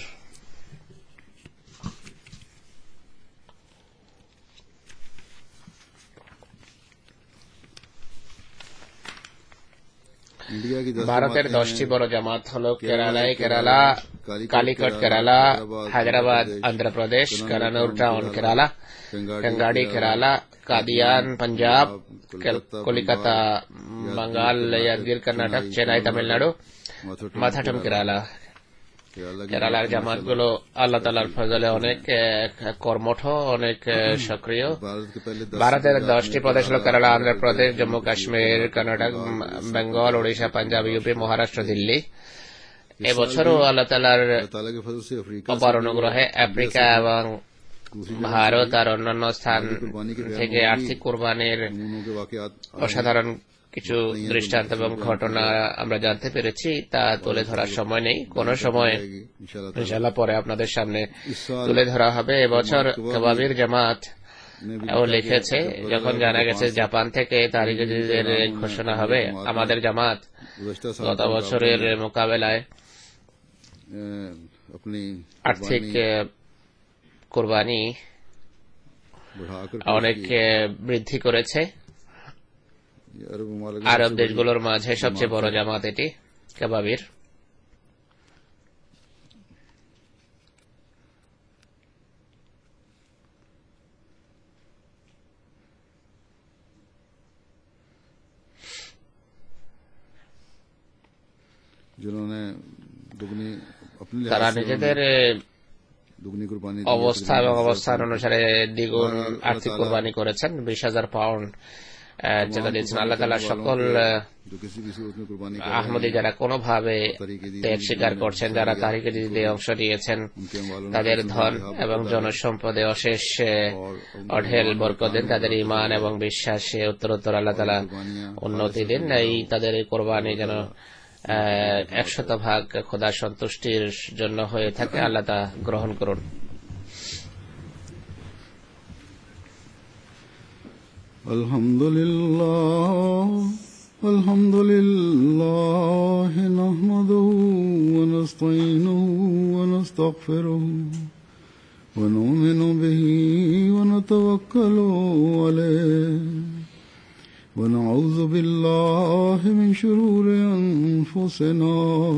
ভারতের 10টি বড় জামাত হল কেরালায় কেরালা, কালিকট কেরালা, হায়দ্রাবাদ অন্ধ্রপ্রদেশ, কানানুর টাউন কেরালা, কাঙ্গাড়ি কেরালা, কাদিয়ান পাঞ্জাব, কলিকাতা বাঙ্গাল, ইয়াদগির কর্ণাটক, চেন্নাই তামিলনাড়ু, মাথাটম কেরালা। কেরালার জামাতগুলো আল্লাহ তাআলার ফজলে অনেক কর্মঠ, অনেক সক্রিয়। ভারতের 10টি প্রদেশ হল কেরালা, অন্ধ্রপ্রদেশ, জম্মু কাশ্মীর, কর্ণাটক, বেঙ্গল, ওড়িশা, পাঞ্জাব, ইউপি, মহারাষ্ট্র, দিল্লি। এবছরও আল্লাহ তাআলার অপার অনুগ্রহে আফ্রিকা এবং ভারত আর অন্যান্য স্থান থেকে আর্থিক কোরবানির অসাধারণ কিছু দৃষ্টান্ত এবং ঘটনা আমরা জানতে পেরেছি। তা তুলে ধরার সময় নেই, কোন সময় ইনশাআল্লাহ পরে আপনাদের সামনে তুলে ধরা হবে। এবছর কাবাবির জামাত ও লিখেছে, যখন জানা গেছে জাপান থেকে তারিখের ঘোষণা হবে, আমাদের জামাত গত বছরের মোকাবেলায় আর্থিক কোরবানি অনেক বৃদ্ধি করেছে। আরব দেশগুলোর মাঝে সবচেয়ে বড় জামাত এটি কাবাবির। जिन्होंने अपने लिहाज তারা से নিজেদের दुगनी कुर्बानी অবস্থা এবং অবস্থান অনুসারে দ্বিগুণ আর্থিক কোরবানি করেছেন। 20,000 পাউন্ড যেটা দিয়েছেন। আল্লাহ তাআলা সকল जो किसी भी सूरत में कुर्बानी कर আহমদী যারা কোনোভাবে ত্যাগ স্বীকার করছেন, যারা তারিখে দিতে অংশ নিয়েছেন, তাদের ধন এবং জনসম্পদে অশেষ অঢেল বরকত দেন, তাদের ঈমান এবং বিশ্বাসে উত্তরোত্তর আল্লাহ তাআলা উন্নতি দেন। এই তাদের এই কোরবানি যেন 100% খোদার সন্তুষ্টির জন্য হয়ে থাকে। আল্লাহ তা গ্রহণ করুন। الحمد لله نحمده ونستعينه ونستغفره ونؤمن به ونتوكل عليه ونعوذ بالله من شرور أنفسنا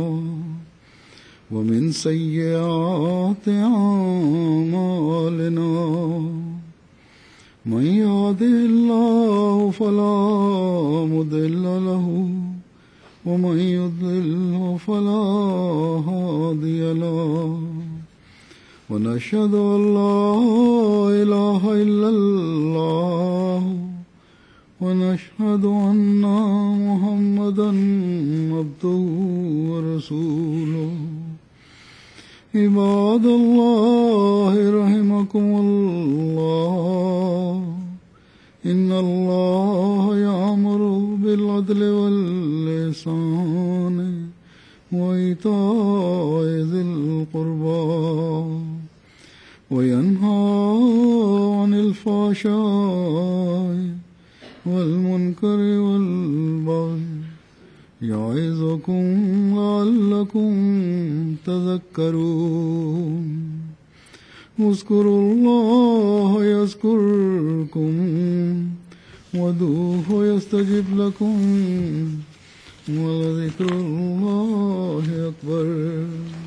ومن سيئات أعمالنا من يهده الله فلا مضل له ومن يضلل فلا هادي له ونشهد أن لا إله إلا الله ونشهد أن محمدا عبده ورسوله عباد الله رحمكم الله إن الله يأمر بالعدل والإحسان وإيتاء ذي القربى وينهى عن الفحشاء والمنكر والبغي يعظكم لعلكم تذكرون اذكروا الله يذكركم وادعوه يستجب لكم ولذكر الله أكبر.